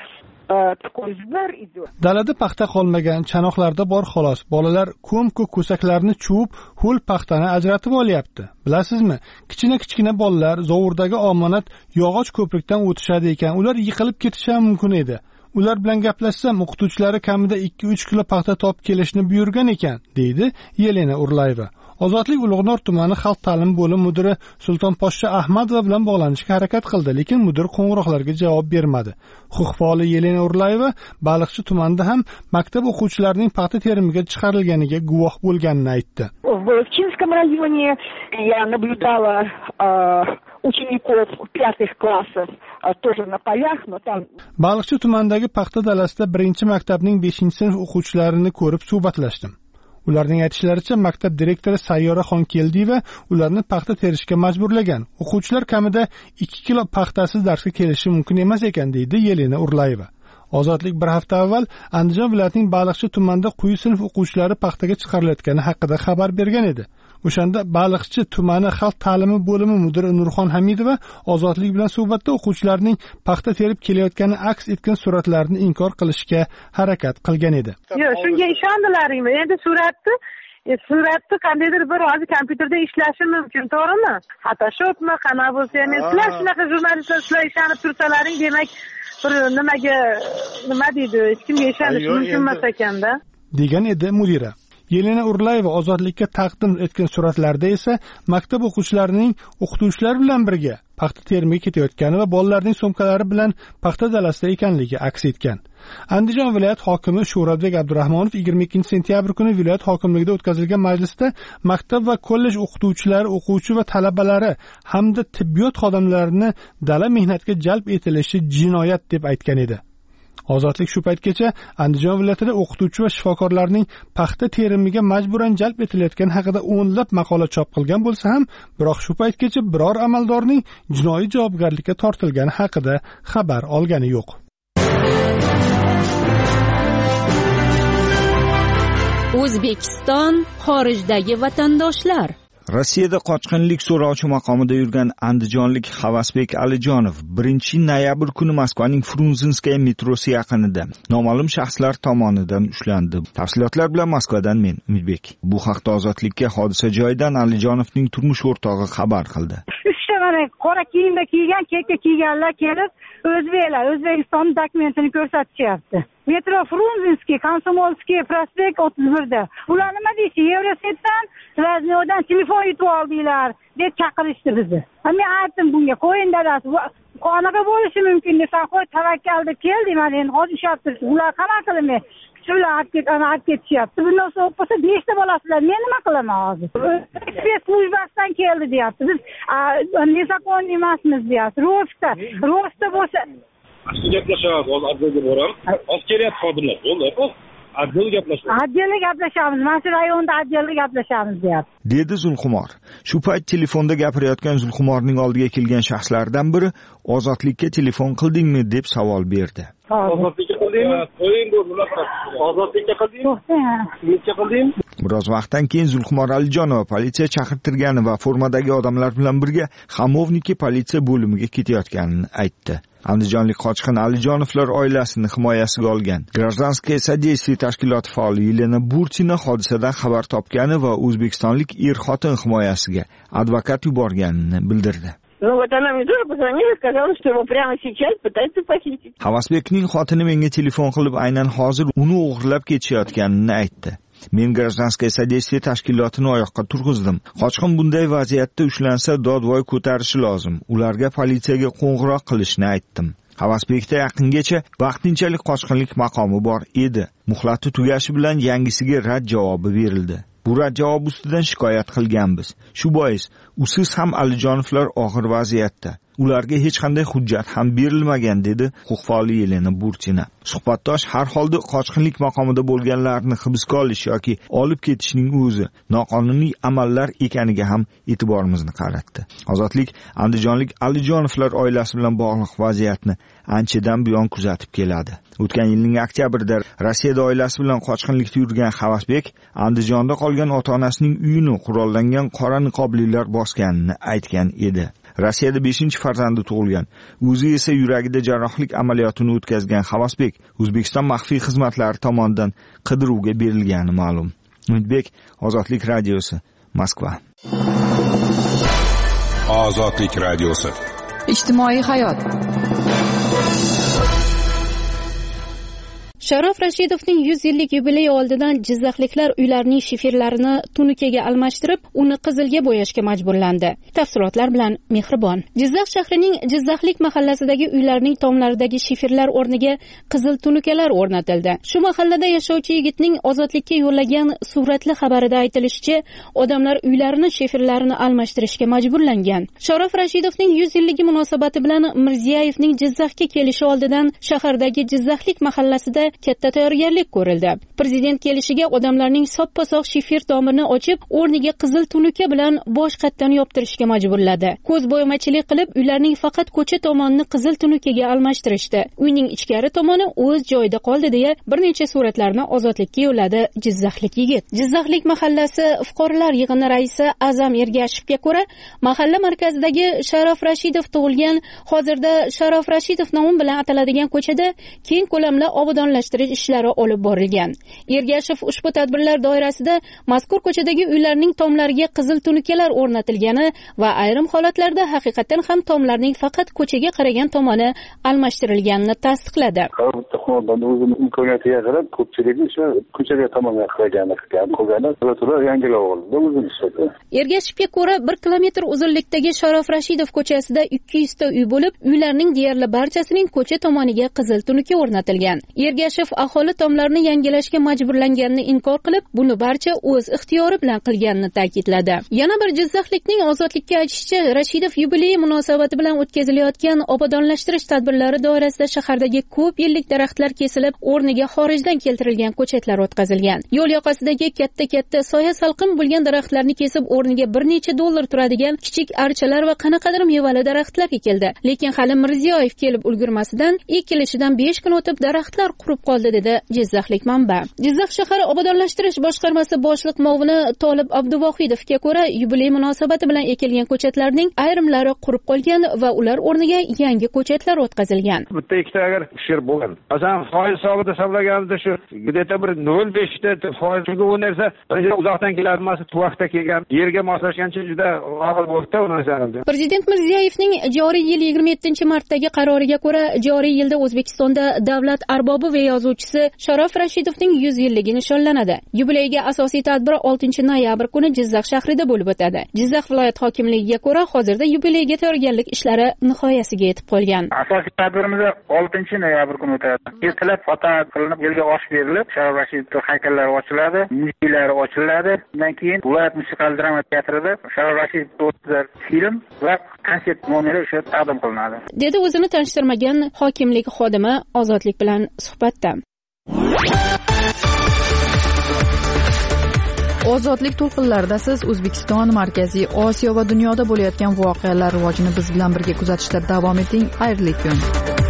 Dalada paxta qolmagan, chanoqlarda bor xolos. Bolalar ko'm-ku ko'saklarni chuvib, ho'l paxtani ajratib olyapti. Bilasizmi? Kichina-kichkina bolalar zovurdagi omonat yog'och ko'prikdan o'tishadi ekan, ular yiqilib ketishi ham mumkin edi. Ular bilan gaplashsam, o'qituvchilari kamida ikki uch kilo paxta topib kelishni buyurgan ekan, deydi Yelena Urlayeva. Ozodlik Ulug'nor tumani xalq ta'lim bo'limi mudiri Sultonposhsha Ahmadova bilan bog'lanishga harakat qildi, lekin mudir qo'ng'iroqlarga javob bermadi. Huquq faoli Yelena Urlayeva Baliqchi tumanida ham maktab o'quvchilarining paxta terimiga chiqarilganiga guvoh bo'lganini aytdi. В Чинском районе я наблюдала учеников пятых классов тоже на полях, но там Baliqchi tumanidagi paxta dalasida birinchi maktabning beshinchi sinf o'quvchilarini ko'rib suhbatlashdim. Ularning aytishlaricha, maktab direktori Sayyoraxon Keldiyeva ularni paxta terishga majburlagan. O'quvchilar kamida ikki kilo paxtasiz darsga kelishi mumkin emas ekan, deydi Yelena Urlayeva. Ozodlik bir hafta avval Andijon viloyatining Baliqchi tumanida quyi sinf o'quvchilari paxtaga chiqarilayotgani haqida xabar bergan edi. O'shanda Baliqchi tumani xalq ta'limi bo'limi mudiri Nurxon Hamidova Ozodlik bilan suhbatda o'quvchilarning paxta terib kelayotgani aks etgan suratlarni inkor qilishga harakat qilgan edi. Yo'q, shunga ishondilaringmi? Endi suratni suratni qandaydir bir hozir kompyuterda ishlashi mumkin, to'g'rimi? Photoshopmi, qanaqa bo'lsa ham, sizlar shunaqa jurnalistlar sizlar ishonib tursalaring, demak bir nimaga nima deydi, hech kimga ishonish mumkin emas ekanda, degan edi mudira. Yelena Urlayeva Ozodlikka taqdim etgan suratlarda esa maktab o'quvchilarining o'qituvchilar bilan birga paxta terimiga ketayotgani va bolalarning so'mkalari bilan paxta dalasida ekanligi aks etgan. Andijon viloyat hokimi Sho'rabek Abdurahmonov yigirma ikkinchi sentyabr kuni viloyat hokimligida o'tkazilgan majlisda maktab va kollej o'qituvchilari, o'quvchi va talabalari hamda tibbiyot xodimlarini dala mehnatga jalb etilishi jinoyat deb aytgan edi. Ozodlik shu paytgacha Andijon viloyatida o'qituvchi va shifokorlarning paxta terimiga majburan jalb etilayotgani haqida o'nlab maqola chop qilgan bo'lsa ham, biroq shu paytgacha biror amaldorning jinoiy javobgarlikka tortilgani haqida xabar olgani yo'q. O'zbekiston xorijdagi vatandoshlar. Rossiyada qochqinlik so'rovchi maqomida yurgan andijonlik Havasbek Alijonov birinchi noyabr kuni Moskvaning Frunzinskaya metrosi yaqinida noma'lum shaxslar tomonidan ushlandi. Tafsilotlar bilan Moskvadan men Umidbek. Bu haqda Ozodlikka hodisa joyidan Alijonovning turmush o'rtog'i xabar qildi. Uchta mana qora kiyimda kiygan, kekka kiyganlar kelib, o'zbeklar O'zbekiston dokumentini ko'rsatishyapti. Metro Frunzinskiy, Komsomolskiy prospekt o'ttiz birda. Ular nima deydi? Yevrosetdan Raznodan telefon yutib oldinglar deb chaqirishdi bizni. Men aytdim bunga, qo'ying dadasi, qanaqa bo'lishi mumkin desam, qo'y tavakkal deb keldim, mana endi hozir ishlabsiz. Ular qanaqa qilaman? Ular olib ket, ana olib ketishyapti. Bundan so'ng bo'lsa beshta bolasizlar, men nima qilaman hozir? Spes slujbasidan keldi deyapti. Biz nezakon emasmiz deyapti. Ro'sta, ro'sta bo'lsa gaplashamiz, hozir adliyaga boramiz. Hozir kelyapti xodimlar. Bo'ldi. Adliyaga gaplashamiz. Adliyaga gaplashamiz. Mana shu rayonda adliyaga gaplashamiz deyapti. Dedi Zulxumor. Shu payt telefonda gapirayotgan Zulxumorning oldiga kelgan shaxslardan biri Ozodlikka telefon qildingmi deb savol berdi. Ozodlikka qildingmi? Qo'ying bu bunaqa. Ozodlikka qildingmi? Necha qilding? Biroz vaqtdan keyin Zulxumor Alijonova politsiya chaqirtirgani va formadagi odamlar bilan birga Xamovniki politsiya bo'limiga ketayotganini aytdi. Andijonlik qochqin Alijonovlar oilasini himoyasiga olgan Gражданское содействие tashkiloti faoli Yelena Burtina hodisadan xabar topgani va o'zbekistonlik er-xotin himoyasiga advokat yuborganini bildirdi. Ну вот она мне тоже позвонила и сказала, что его прямо сейчас пытаются похитить. Havasbekning xotini menga telefon qilib aynan hozir uni o'g'irlab ketishayotganini aytdi. Men Gражданское содействие tashkilotini oyoqqa turg'izdim. Qochqin bunday vaziyatda ushlansa dodvoy ko'tarishi lozim. Ularga politsiyaga qo'ng'iroq qilishni aytdim. Havasbekda yaqingacha vaqtinchalik qochqinlik maqomi bor edi. Muhlati tugashi bilan yangisiga rad javobi berildi. Bu rad javob ustidan shikoyat qilganmiz. Shu bois usiz ham Alijonovlar og'ir vaziyatda. Ularga hech qanday hujjat ham berilmagan dedi huquqfa'oli Yelena Burtina. Suhbatdosh har holda qochqinlik maqomida bo'lganlarni hibsga olish yoki olib ketishning o'zi noqonuniy amallar ekaniga ham e'tiborimizni qaratdi. Ozodlik andijonlik Alijonovlar oilasi bilan bog'liq vaziyatni anchadan buyon kuzatib keladi. O'tgan yilning oktyabrida Rossiyada oilasi bilan qochqinlikda yurgan Havasbek Andijonda qolgan ota-onasining uyini qurollangan qora niqoblilar bosganini aytgan edi. Rossiyada beshinchi farzandi tug'ilgan. O'zi esa yuragida jarrohlik amaliyotini o'tkazgan Havasbek O'zbekiston maxfiy xizmatlari tomonidan qidiruvga berilgani ma'lum. Umidbek, Ozodlik radiosi, Moskva. Ozodlik radiosi. Ijtimoiy hayot. Sharof Rashidovning yuz yillik yubileyi oldidan jizzaxliklar uylarining shifirlarini tunukaga almashtirib, uni qizilga bo'yashga majburlandi. Tafsilotlar bilan Mehribon. Jizzax shahrining Jizzaxlik mahallasidagi uylarning tomlaridagi shifirlar o'rniga qizil tunukalar o'rnatildi. Shu mahallada yashovchi yigitning Ozodlikka yo'llagan suratli xabarida aytilishicha, odamlar uylarini shifirlarini almashtirishga majburlangan. Sharof Rashidovning yuz yilligi munosabati bilan Mirziyoyevning Jizzaxga kelishi oldidan shahardagi Jizzaxlik mahallasida katta tayyorgarlik ko'rildi. Prezident kelishiga odamlarning soppa-sog' shifir tomirini ochib, o'rniga qizil tunuka bilan bosh qatdan yoptirishga majburladi. Ko'z bo'yamachilik qilib, uylarning faqat ko'cha tomonini qizil tunukaga almashtirishdi. Uyning ichkari tomoni o'z joyida qoldi deya bir necha suratlarni Ozodlikka yo'lladi Jizzaxlik yigit. Jizzaxlik mahallasi fuqarolar yig'ini raisi Azam Ergashevga ko'ra, mahalla markazidagi Sharof Rashidov tug'ilgan, hozirda Sharof Rashidov nomi bilan ataladigan ko'chada keng ko'lamli obodonlashtirish ishlari olib borilgan. Ergashev ushbu tadbirlar doirasida mazkur ko'chadagi uylarning tomlariga qizil tunukalar o'rnatilgani va ayrim holatlarda haqiqatan ham tomlarning faqat ko'chaga qaragan tomoni almashtirilganini tasdiqladi. O'zining imkoniyatiga qarab ko'pchilik o'sha ko'chaga tomonga qaragani qilganlar to'g'ri yangilab oldi o'zini ishlatdi. Ergashevga ko'ra bir kilometr uzunlikdagi Sharof Rashidov ko'chasida ikki yuz ta uy bo'lib, uylarning deyarli barchasining ko'cha tomoniga qizil tunuka o'rnatilgan. Ergashev aholi tomlarini yangilashga majburlanganini inkor qilib, buni barcha o'z ixtiyori bilan qilganini ta'kidladi. Yana bir Jizzaxlikning Ozodlikka aytishicha, Rashidov yubileyi munosabati bilan o'tkazilayotgan obodonlashtirish tadbirlari doirasida shahardagi ko'p yillik daraxtlar kesilib, o'rniga xorijdan keltirilgan ko'chatlar o'tkazilgan. Yo'l yoqasidagi katta-katta soya salqin bo'lgan daraxtlarni kesib, o'rniga bir necha dollar turadigan kichik archalar va qanaqadir mevali daraxtlar ekildi. Lekin hali Mirziyoyev kelib ulgurmasidan ekilishidan besh kun o'tib daraxtlar qurib qoldi dedi Jizzaxlik manba. Jizzax shahar obodonlashtirish boshqarmasi boshliq muavini Tolib Abduvohidovga ko'ra, yubiley munosabati bilan ekilgan ko'chatlarning ayrimlari qurib qolgan va ular o'rniga yangi ko'chatlar o'tkazilgan. Bitta ikkita agar shir bo'lgan. Masalan, foiz hisobida hisoblaganimizda shu где-то bir nol besh ta foizga u narsa uzoqdan keladi, emas, vaqtda kelgan, yerga moslashgancha juda og'ir bo'ldi u narsani. Prezident Mirziyoyevning joriy yil yigirma yettinchi martdagi qaroriga ko'ra, joriy yilda O'zbekistonda davlat arbobi va yozuvchisi Sharof Rashidovning yuz yilligi nishonlanadi. Yubileyga asosiy tadbir oltinchi noyabr kuni Jizzax shahrida bo'lib o'tadi. Jizzax viloyat hokimligiga ko'ra, hozirda yubileyga tayyorgarlik ishlari nihoyasiga yetib qolgan. Asosiy tadbirimiz oltinchi noyabr kuni o'tadi. Ertalab fotoat qilinib, yerga osh berilib, Sharof Rashidov haykallari ochiladi, muzeylari ochiladi. Undan keyin viloyat musiqali drama teatrida Sharof Rashidov film va konsert nomeri o'sha taqdim qilinadi. Dedi o'zini tanishtirmagan hokimlik xodimi Ozodlik bilan suhbatda. Ozodlik to'lqinlarida siz O'zbekiston, Markaziy Osiyo va dunyoda bo'layotgan voqealar rivojini biz bilan birga kuzatishda davom eting. Xayrli kun.